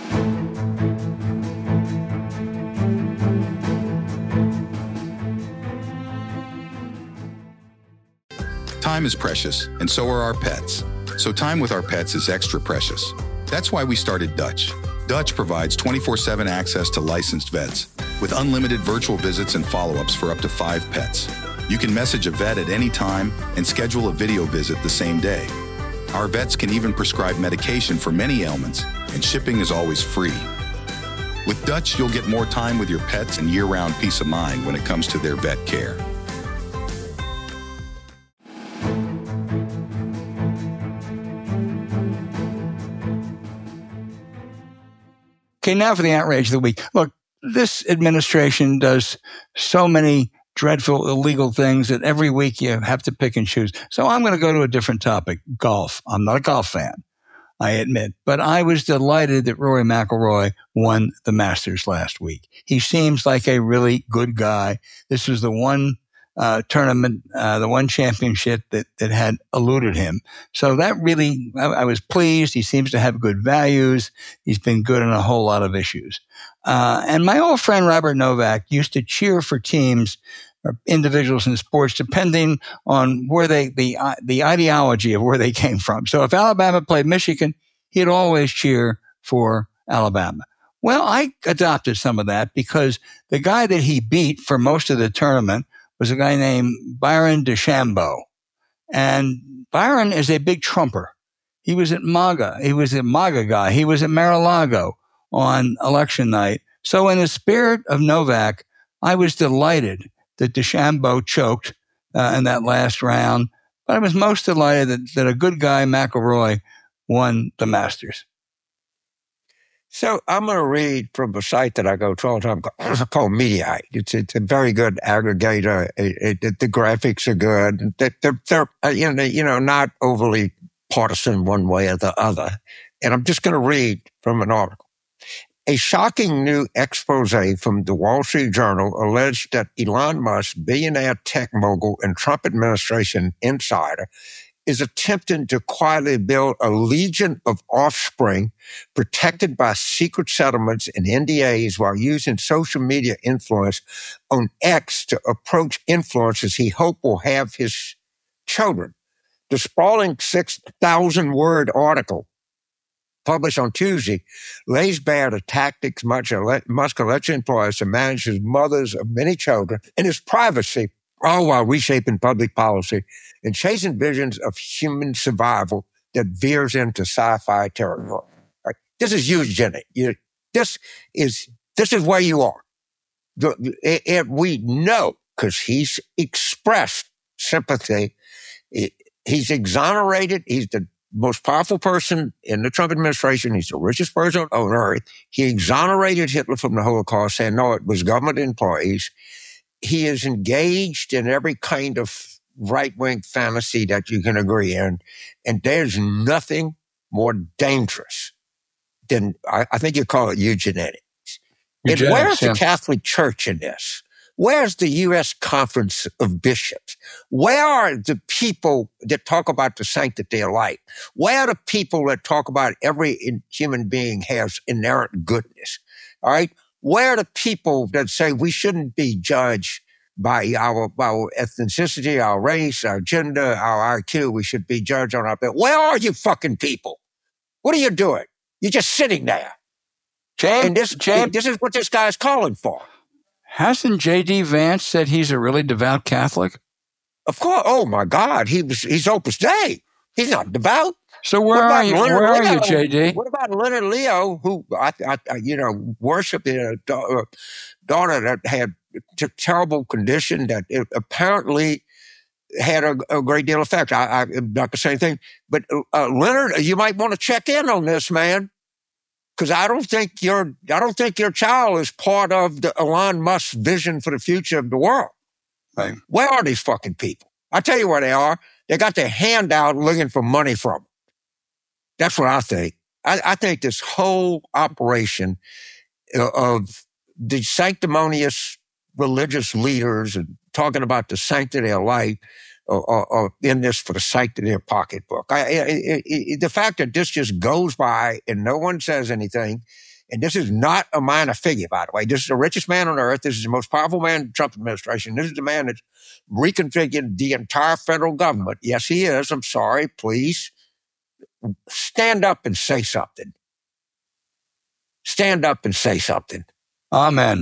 Time is precious, and so are our pets. So time with our pets is extra precious. That's why we started Dutch. Dutch provides 24/7 access to licensed vets with unlimited virtual visits and follow-ups for up to 5 pets. You can message a vet at any time and schedule a video visit the same day. Our vets can even prescribe medication for many ailments, and shipping is always free. With Dutch, you'll get more time with your pets and year-round peace of mind when it comes to their vet care. Okay, now for the outrage of the week. Look, this administration does so many dreadful, illegal things that every week you have to pick and choose. So I'm going to go to a different topic, golf. I'm not a golf fan, I admit, but I was delighted that Rory McIlroy won the Masters last week. He seems like a really good guy. This was the one tournament, the one championship that had eluded him. So that really, I was pleased. He seems to have good values. He's been good on a whole lot of issues. And my old friend Robert Novak used to cheer for teams or individuals in sports depending on where the ideology of where they came from. So if Alabama played Michigan, he'd always cheer for Alabama. Well, I adopted some of that because the guy that he beat for most of the tournament was a guy named Byron DeChambeau. And Byron is a big Trumper. He was at MAGA. He was a MAGA guy. He was at Mar-a-Lago on election night. So in the spirit of Novak, I was delighted that DeChambeau choked in that last round. But I was most delighted that a good guy, McIlroy, won the Masters. So I'm going to read from a site that I go to all the time called Mediaite. It's a very good aggregator. The graphics are good. They're not overly partisan one way or the other. And I'm just going to read from an article. A shocking new expose from the Wall Street Journal alleged that Elon Musk, billionaire tech mogul and Trump administration insider, is attempting to quietly build a legion of offspring protected by secret settlements and NDAs while using social media influence on X to approach influencers he hoped will have his children. The sprawling 6,000-word article published on Tuesday lays bare the tactics Musk allegedly employs to manage his mothers of many children and his privacy, all while reshaping public policy and chasing visions of human survival that veers into sci-fi territory. Right? This is eugenic. This is where you are. We know because he's expressed sympathy. He's exonerated. He's the most powerful person in the Trump administration. He's the richest person on earth. He exonerated Hitler from the Holocaust, saying, no, it was government employees. He is engaged in every kind of right-wing fantasy that you can agree in. And there's nothing more dangerous than, I think you call it eugenics. And where's the Catholic Church in this? Where's the U.S. Conference of Bishops? Where are the people that talk about the sanctity of life? Where are the people that talk about every human being has inherent goodness? All right? Where are the people that say we shouldn't be judged by our ethnicity, our race, our gender, our IQ? We should be judged on our... Where are you fucking people? What are you doing? You're just sitting there. James, and this is what this guy's calling for. Hasn't J.D. Vance said he's a really devout Catholic? Of course. Oh, my God. He's Opus Dei. He's not devout. So where are you? Where are you, J.D.? What about Leonard Leo, who, worshipped a daughter that had a terrible condition that apparently had a great deal of effect. I'm not going to say anything. But Leonard, you might want to check in on this, man. Because I don't think your child is part of the Elon Musk's vision for the future of the world. Right. Where are these fucking people? I'll tell you where they are. They got their hand out looking for money from them. That's what I think. I think this whole operation of the sanctimonious religious leaders and talking about the sanctity of life or in this for the sanctity of pocketbook. The fact that this just goes by and no one says anything, and this is not a minor figure, by the way. This is the richest man on earth. This is the most powerful man in the Trump administration. This is the man that's reconfigured the entire federal government. Yes, he is. I'm sorry. Please stand up and say something. Stand up and say something. Amen.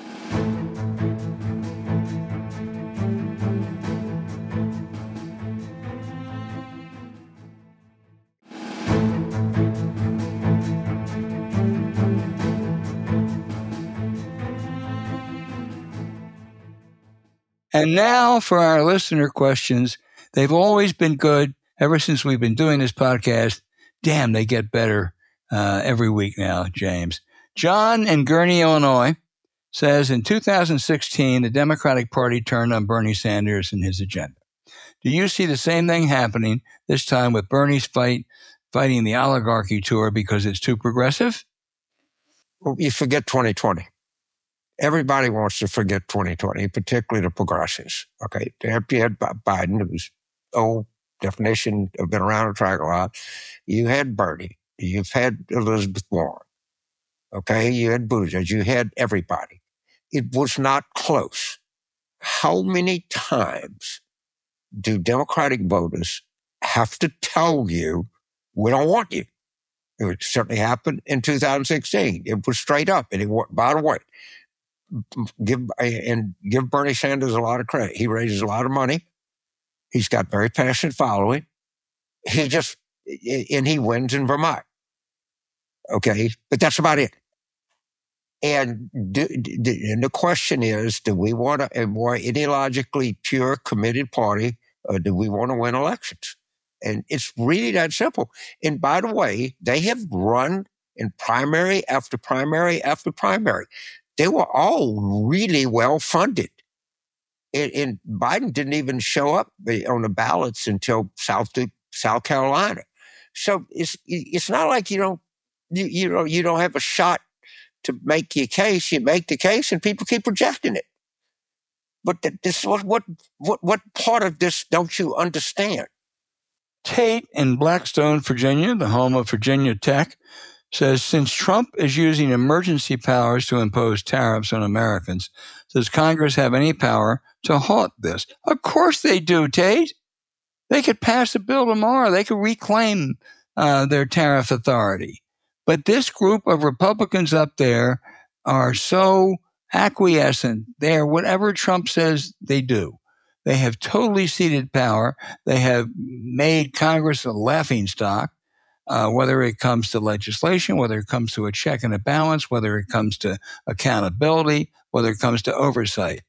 And now for our listener questions. They've always been good ever since we've been doing this podcast. Damn, they get better every week now, James. John in Gurnee, Illinois, says in 2016, the Democratic Party turned on Bernie Sanders and his agenda. Do you see the same thing happening this time with Bernie's fighting the oligarchy tour because it's too progressive? Well, you forget 2020. Everybody wants to forget 2020, particularly the progressives. Okay, after you had Biden, it was old definition of been around the track a lot. You had Bernie. You've had Elizabeth Warren. Okay, you had Buttigieg. You had everybody. It was not close. How many times do Democratic voters have to tell you, we don't want you? It certainly happened in 2016. It was straight up. And by the way, give Bernie Sanders a lot of credit. He raises a lot of money. He's got very passionate following. And he wins in Vermont. Okay, but that's about it. And the question is, do we want a more ideologically pure, committed party, or do we want to win elections? And it's really that simple. And by the way, they have run in primary after primary after primary. They were all really well funded. And Biden didn't even show up on the ballots until South Carolina. So it's not like you don't have a shot to make your case. You make the case, and people keep rejecting it. But this what part of this don't you understand? Tate in Blackstone, Virginia, the home of Virginia Tech, says, since Trump is using emergency powers to impose tariffs on Americans, does Congress have any power to halt this? Of course they do, Tate. They could pass a bill tomorrow. They could reclaim their tariff authority. But this group of Republicans up there are so acquiescent. They're whatever Trump says, they do. They have totally ceded power. They have made Congress a laughingstock. Whether it comes to legislation, whether it comes to a check and a balance, whether it comes to accountability, whether it comes to oversight.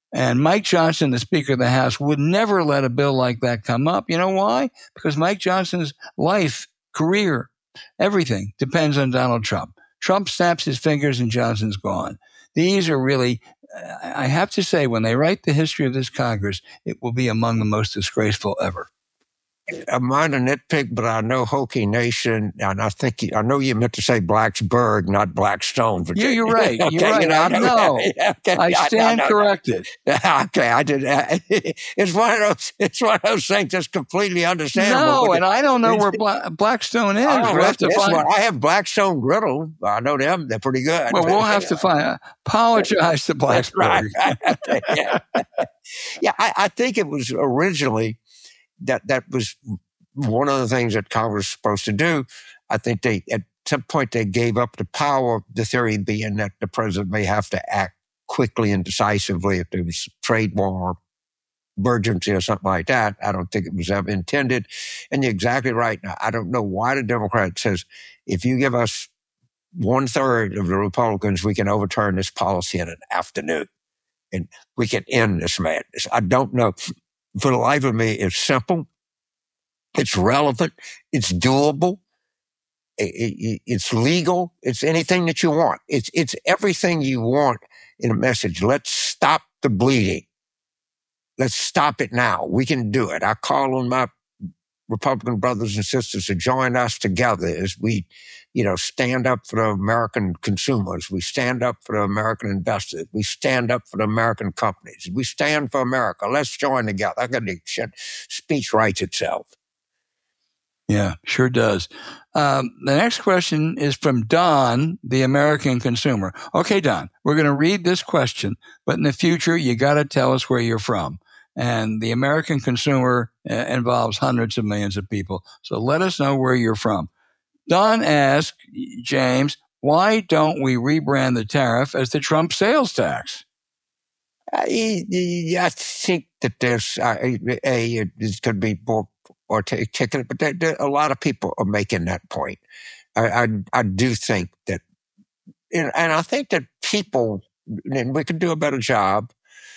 And Mike Johnson, the Speaker of the House, would never let a bill like that come up. You know why? Because Mike Johnson's life, career, everything depends on Donald Trump. Trump snaps his fingers and Johnson's gone. These are really, I have to say, when they write the history of this Congress, it will be among the most disgraceful ever. I might have nitpick, but I know Hokie Nation, and I know you meant to say Blacksburg, not Blackstone. Yeah, you're right. You're Okay, right. you know, No, okay, I stand corrected. Okay, I did. It's one of those things that's completely understandable. No, and I don't know where Blackstone is. We'll have to find. I have Blackstone Griddle. I know them. They're pretty good. Well, we'll have to find. Apologize to Blacksburg. Right. Yeah, I think it was originally that was one of the things that Congress was supposed to do. I think at some point they gave up the power, the theory being that the president may have to act quickly and decisively if there was trade war, emergency or something like that. I don't think it was ever intended. And you're exactly right. Now, I don't know why the Democrat says, if you give us 1/3 of the Republicans, we can overturn this policy in an afternoon and we can end this madness. I don't know. For the life of me, it's simple. It's relevant. It's doable. It's legal. It's anything that you want. It's everything you want in a message. Let's stop the bleeding. Let's stop it now. We can do it. I call on my Republican brothers and sisters to join us together as we, stand up for the American consumers. We stand up for the American investors. We stand up for the American companies. We stand for America. Let's join together. I got the speech writes itself. Yeah, sure does. The next question is from Don, the American consumer. Okay, Don, we're going to read this question, but in the future, you got to tell us where you're from. And the American consumer involves hundreds of millions of people. So let us know where you're from. Don asks, James, why don't we rebrand the tariff as the Trump sales tax? I think that there's it's going to be more articulate, but a lot of people are making that point. I do think that, and I think that people, and we can do a better job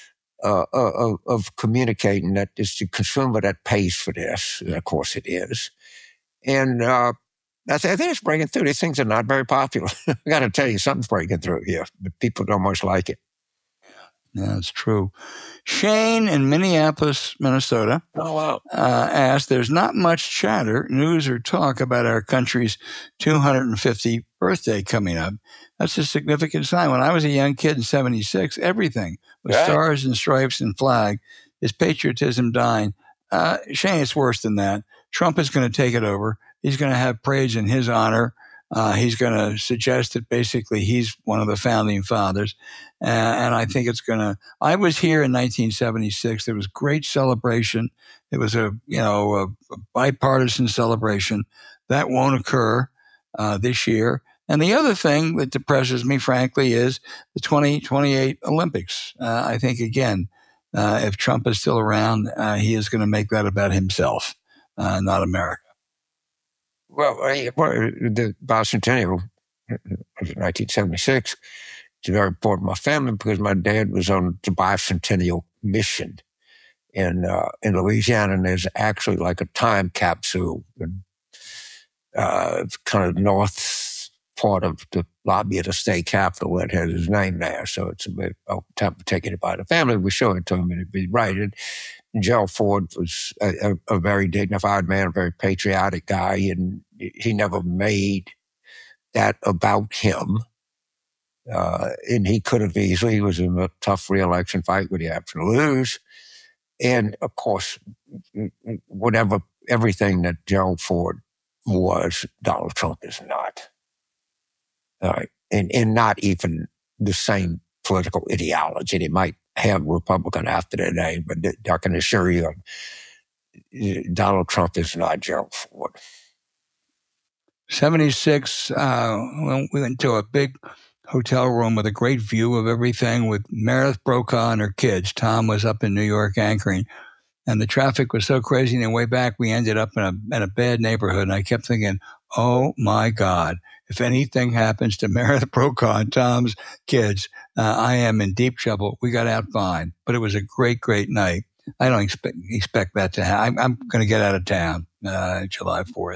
of communicating that it's the consumer that pays for this. Of course it is. And I think it's breaking through. These things are not very popular. I got to tell you, something's breaking through here. But people don't much like it. Yeah, that's true. Shane in Minneapolis, Minnesota, asked, there's not much chatter, news or talk about our country's 250th birthday coming up. That's a significant sign. When I was a young kid in 76, everything with stars and stripes and flag. Is patriotism dying? Shane, it's worse than that. Trump is going to take it over. He's going to have parades in his honor. He's going to suggest that basically he's one of the founding fathers. And I think it's going to, I was here in 1976. There was great celebration. It was a bipartisan celebration. That won't occur this year. And the other thing that depresses me, frankly, is the 2028 Olympics. I think, again, if Trump is still around, he is going to make that about himself, not America. Well, the bicentennial, 1976, it's very important to my family because my dad was on the bicentennial mission in Louisiana, and there's actually like a time capsule in kind of north part of the lobby of the state capitol that has his name there. So it's a bit time to take it by the family. We show it to him and it'd be right. And Gerald Ford was a very dignified man, a very patriotic guy, and he never made that about him. And he could have easily, he was in a tough re-election fight where he had to lose. And of course, everything that Gerald Ford was, Donald Trump is not. And not even the same political ideology. They might have Republican after their name, but I can assure you, Donald Trump is not Gerald Ford. 76, we went to a big hotel room with a great view of everything with Meredith Brokaw and her kids. Tom was up in New York anchoring. And the traffic was so crazy. And the way back, we ended up in a bad neighborhood. And I kept thinking, oh my God, if anything happens to Meredith Brokaw and Tom's kids, I am in deep trouble. We got out fine. But it was a great, great night. I don't expect that to happen. I'm going to get out of town July 4th.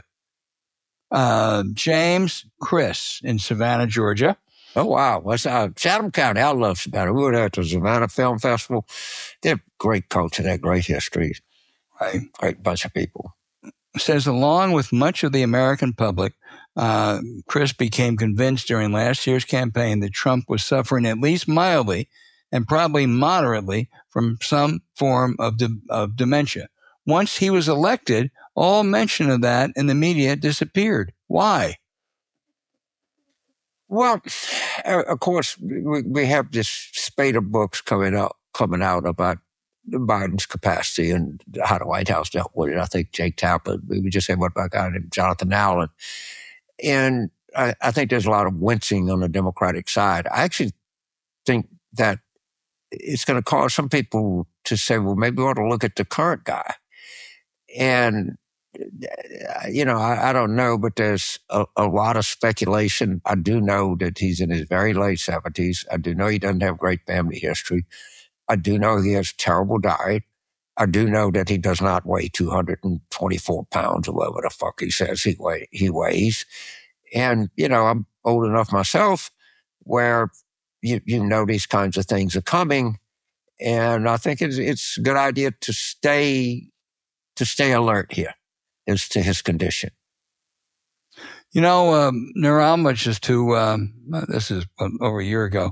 James, Chris in Savannah, Georgia. Oh, wow. That's Chatham County. I love Savannah. We were there at the Savannah Film Festival. They're great culture. They're great history. Right. Great bunch of people. Says, along with much of the American public, Chris became convinced during last year's campaign that Trump was suffering at least mildly and probably moderately from some form of dementia. Once he was elected, all mention of that in the media disappeared. Why? Well, of course, we have this spate of books coming out about Biden's capacity and how the White House dealt with it. I think Jake Tapper, we just had one about a guy named Jonathan Allen. And I think there's a lot of wincing on the Democratic side. I actually think that it's going to cause some people to say, well, maybe we ought to look at the current guy. And, I don't know, but there's a lot of speculation. I do know that he's in his very late 70s. I do know he doesn't have great family history. I do know he has a terrible diet. I do know that he does not weigh 224 pounds or whatever the fuck he says he weighs. And, I'm old enough myself where you know these kinds of things are coming. And I think it's a good idea to stay alert here as to his condition. Neurologists who, this is over a year ago,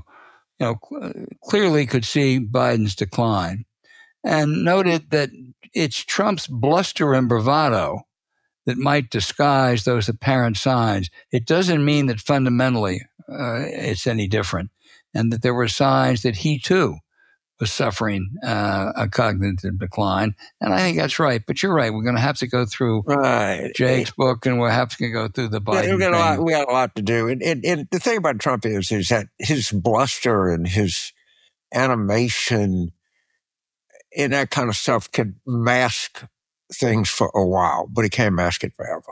clearly could see Biden's decline and noted that it's Trump's bluster and bravado that might disguise those apparent signs. It doesn't mean that fundamentally it's any different, and that there were signs that he too was suffering a cognitive decline. And I think that's right. But you're right. We're going to have to go through Jake's book, and we'll have to go through the Biden thing. We got a lot to do. And the thing about Trump is that his bluster and his animation and that kind of stuff can mask things for a while, but he can't mask it forever.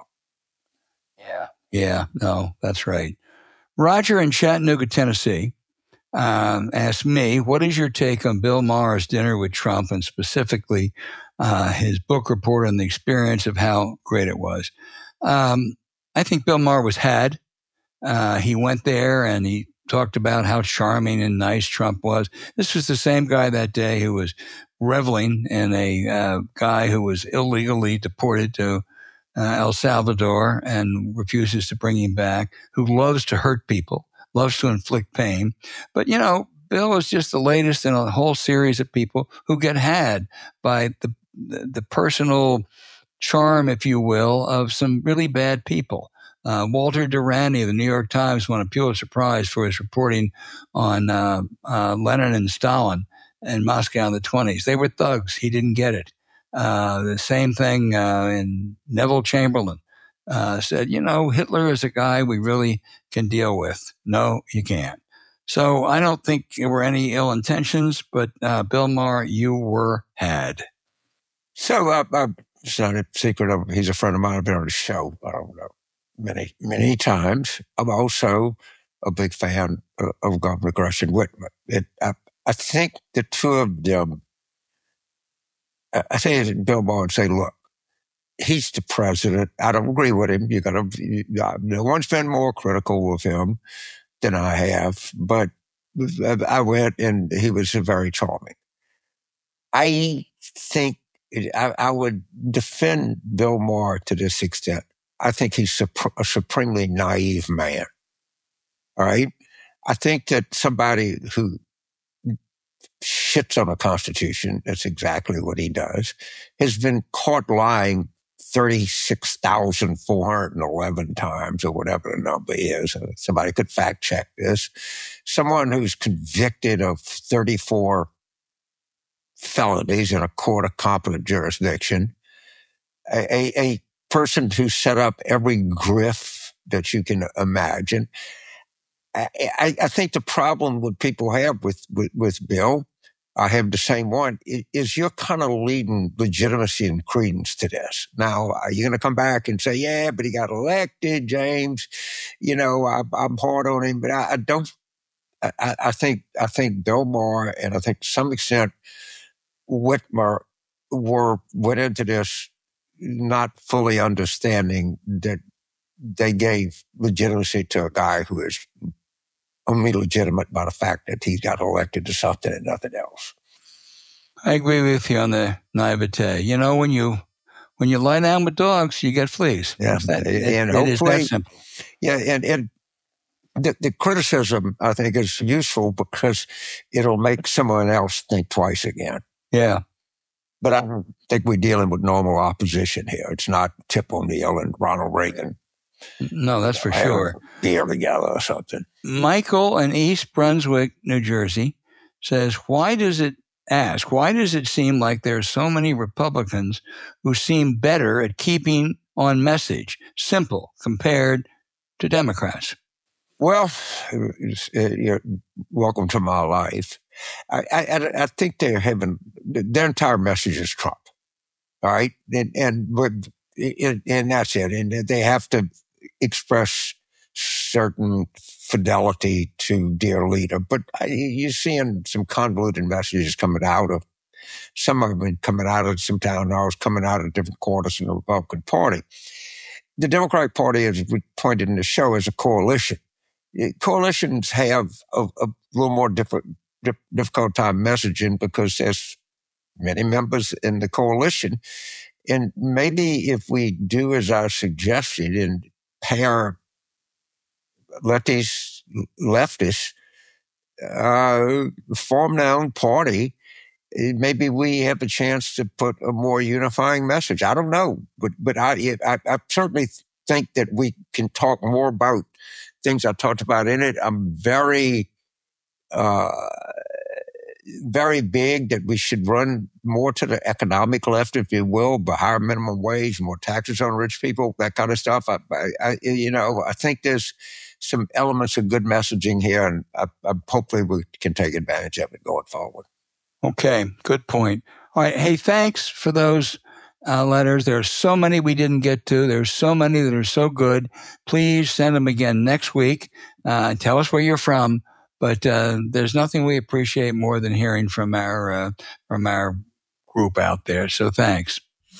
Yeah. No, that's right. Roger in Chattanooga, Tennessee, asked me, what is your take on Bill Maher's dinner with Trump, and specifically his book report on the experience of how great it was? I think Bill Maher was had. He went there and he talked about how charming and nice Trump was. This was the same guy that day who was reveling in a guy who was illegally deported to El Salvador and refuses to bring him back, who loves to hurt people, loves to inflict pain. But, Bill is just the latest in a whole series of people who get had by the personal charm, if you will, of some really bad people. Walter Durante of the New York Times won a Pulitzer Prize for his reporting on Lenin and Stalin in Moscow in the 1920s. They were thugs. He didn't get it. The same thing in Neville Chamberlain. Said, Hitler is a guy we really can deal with. No, you can't. So I don't think there were any ill intentions, but Bill Maher, you were had. So it's not a secret. He's a friend of mine. I've been on the show, I don't know, many, many times. I'm also a big fan of Governor Gretchen Whitmer. I think the two of them, I think Bill Maher would say, look, he's the president. I don't agree with him. No one's been more critical of him than I have, but I went and he was very charming. I think I would defend Bill Maher to this extent. I think he's a supremely naive man. All right? I think that somebody who shits on the Constitution, that's exactly what he does, has been caught lying 36,411 times or whatever the number is. Somebody could fact check this. Someone who's convicted of 34 felonies in a court of competent jurisdiction. A person who set up every grift that you can imagine. I think the problem that people have with Bill I have the same one, is you're kind of leading legitimacy and credence to this. Now, are you going to come back and say, yeah, but he got elected, James? You know, I'm hard on him, but I don't. I think Bill Maher and I think to some extent Whitmer went into this not fully understanding that they gave legitimacy to a guy who is only legitimate by the fact that he got elected to something and nothing else. I agree with you on the naivete. You know, when you lie down with dogs, you get fleas. Yeah, and hopefully, it is that simple. Yeah, and the criticism, I think, is useful because it'll make someone else think twice again. Yeah. But I don't think we're dealing with normal opposition here. It's not Tip O'Neill and Ronald Reagan. No, that's for sure. Beer together or something. Michael in East Brunswick, New Jersey, says, why does it seem like there are so many Republicans who seem better at keeping on message, simple, compared to Democrats? Well, you're welcome to my life. I think they're having their entire message is Trump, all right, and that's it. And they have to express certain fidelity to their leader. But you're seeing some convoluted messages coming out of some of them coming out of some town halls, coming out of different quarters in the Republican Party. The Democratic Party, as we pointed in the show, is a coalition. Coalitions have a little more difficult time messaging because there's many members in the coalition. And maybe if we do as I suggested and let these leftists form their own party, maybe we have a chance to put a more unifying message. I don't know, but I certainly think that we can talk more about things I talked about in it. I'm very, very big that we should run more to the economic left, if you will, but higher minimum wage, more taxes on rich people, that kind of stuff. I think there's some elements of good messaging here, and hopefully we can take advantage of it going forward. Okay, good point. All right, hey, thanks for those letters. There are so many we didn't get to. There's so many that are so good. Please send them again next week. Tell us where you're from. But there's nothing we appreciate more than hearing from our group out there. So thanks.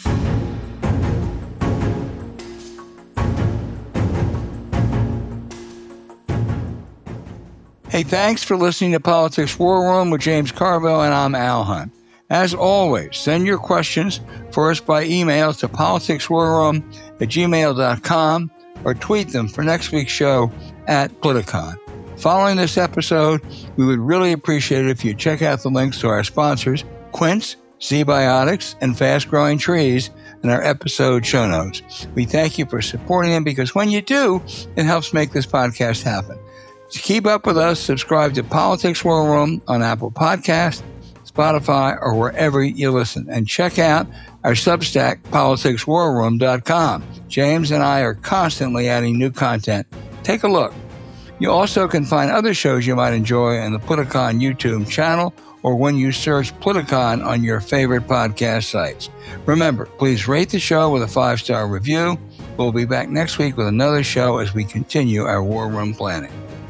Hey, thanks for listening to Politics War Room with James Carville, and I'm Al Hunt. As always, send your questions for us by email to politicswarroom@gmail.com or tweet them for next week's show at Politicon. Following this episode, we would really appreciate it if you check out the links to our sponsors, Quince, Z-Biotics, and Fast Growing Trees in our episode show notes. We thank you for supporting them because when you do, it helps make this podcast happen. To keep up with us, subscribe to Politics War Room on Apple Podcasts, Spotify, or wherever you listen. And check out our Substack, politicswarroom.com. James and I are constantly adding new content. Take a look. You also can find other shows you might enjoy on the Politicon YouTube channel or when you search Politicon on your favorite podcast sites. Remember, please rate the show with a 5-star review. We'll be back next week with another show as we continue our War Room planning.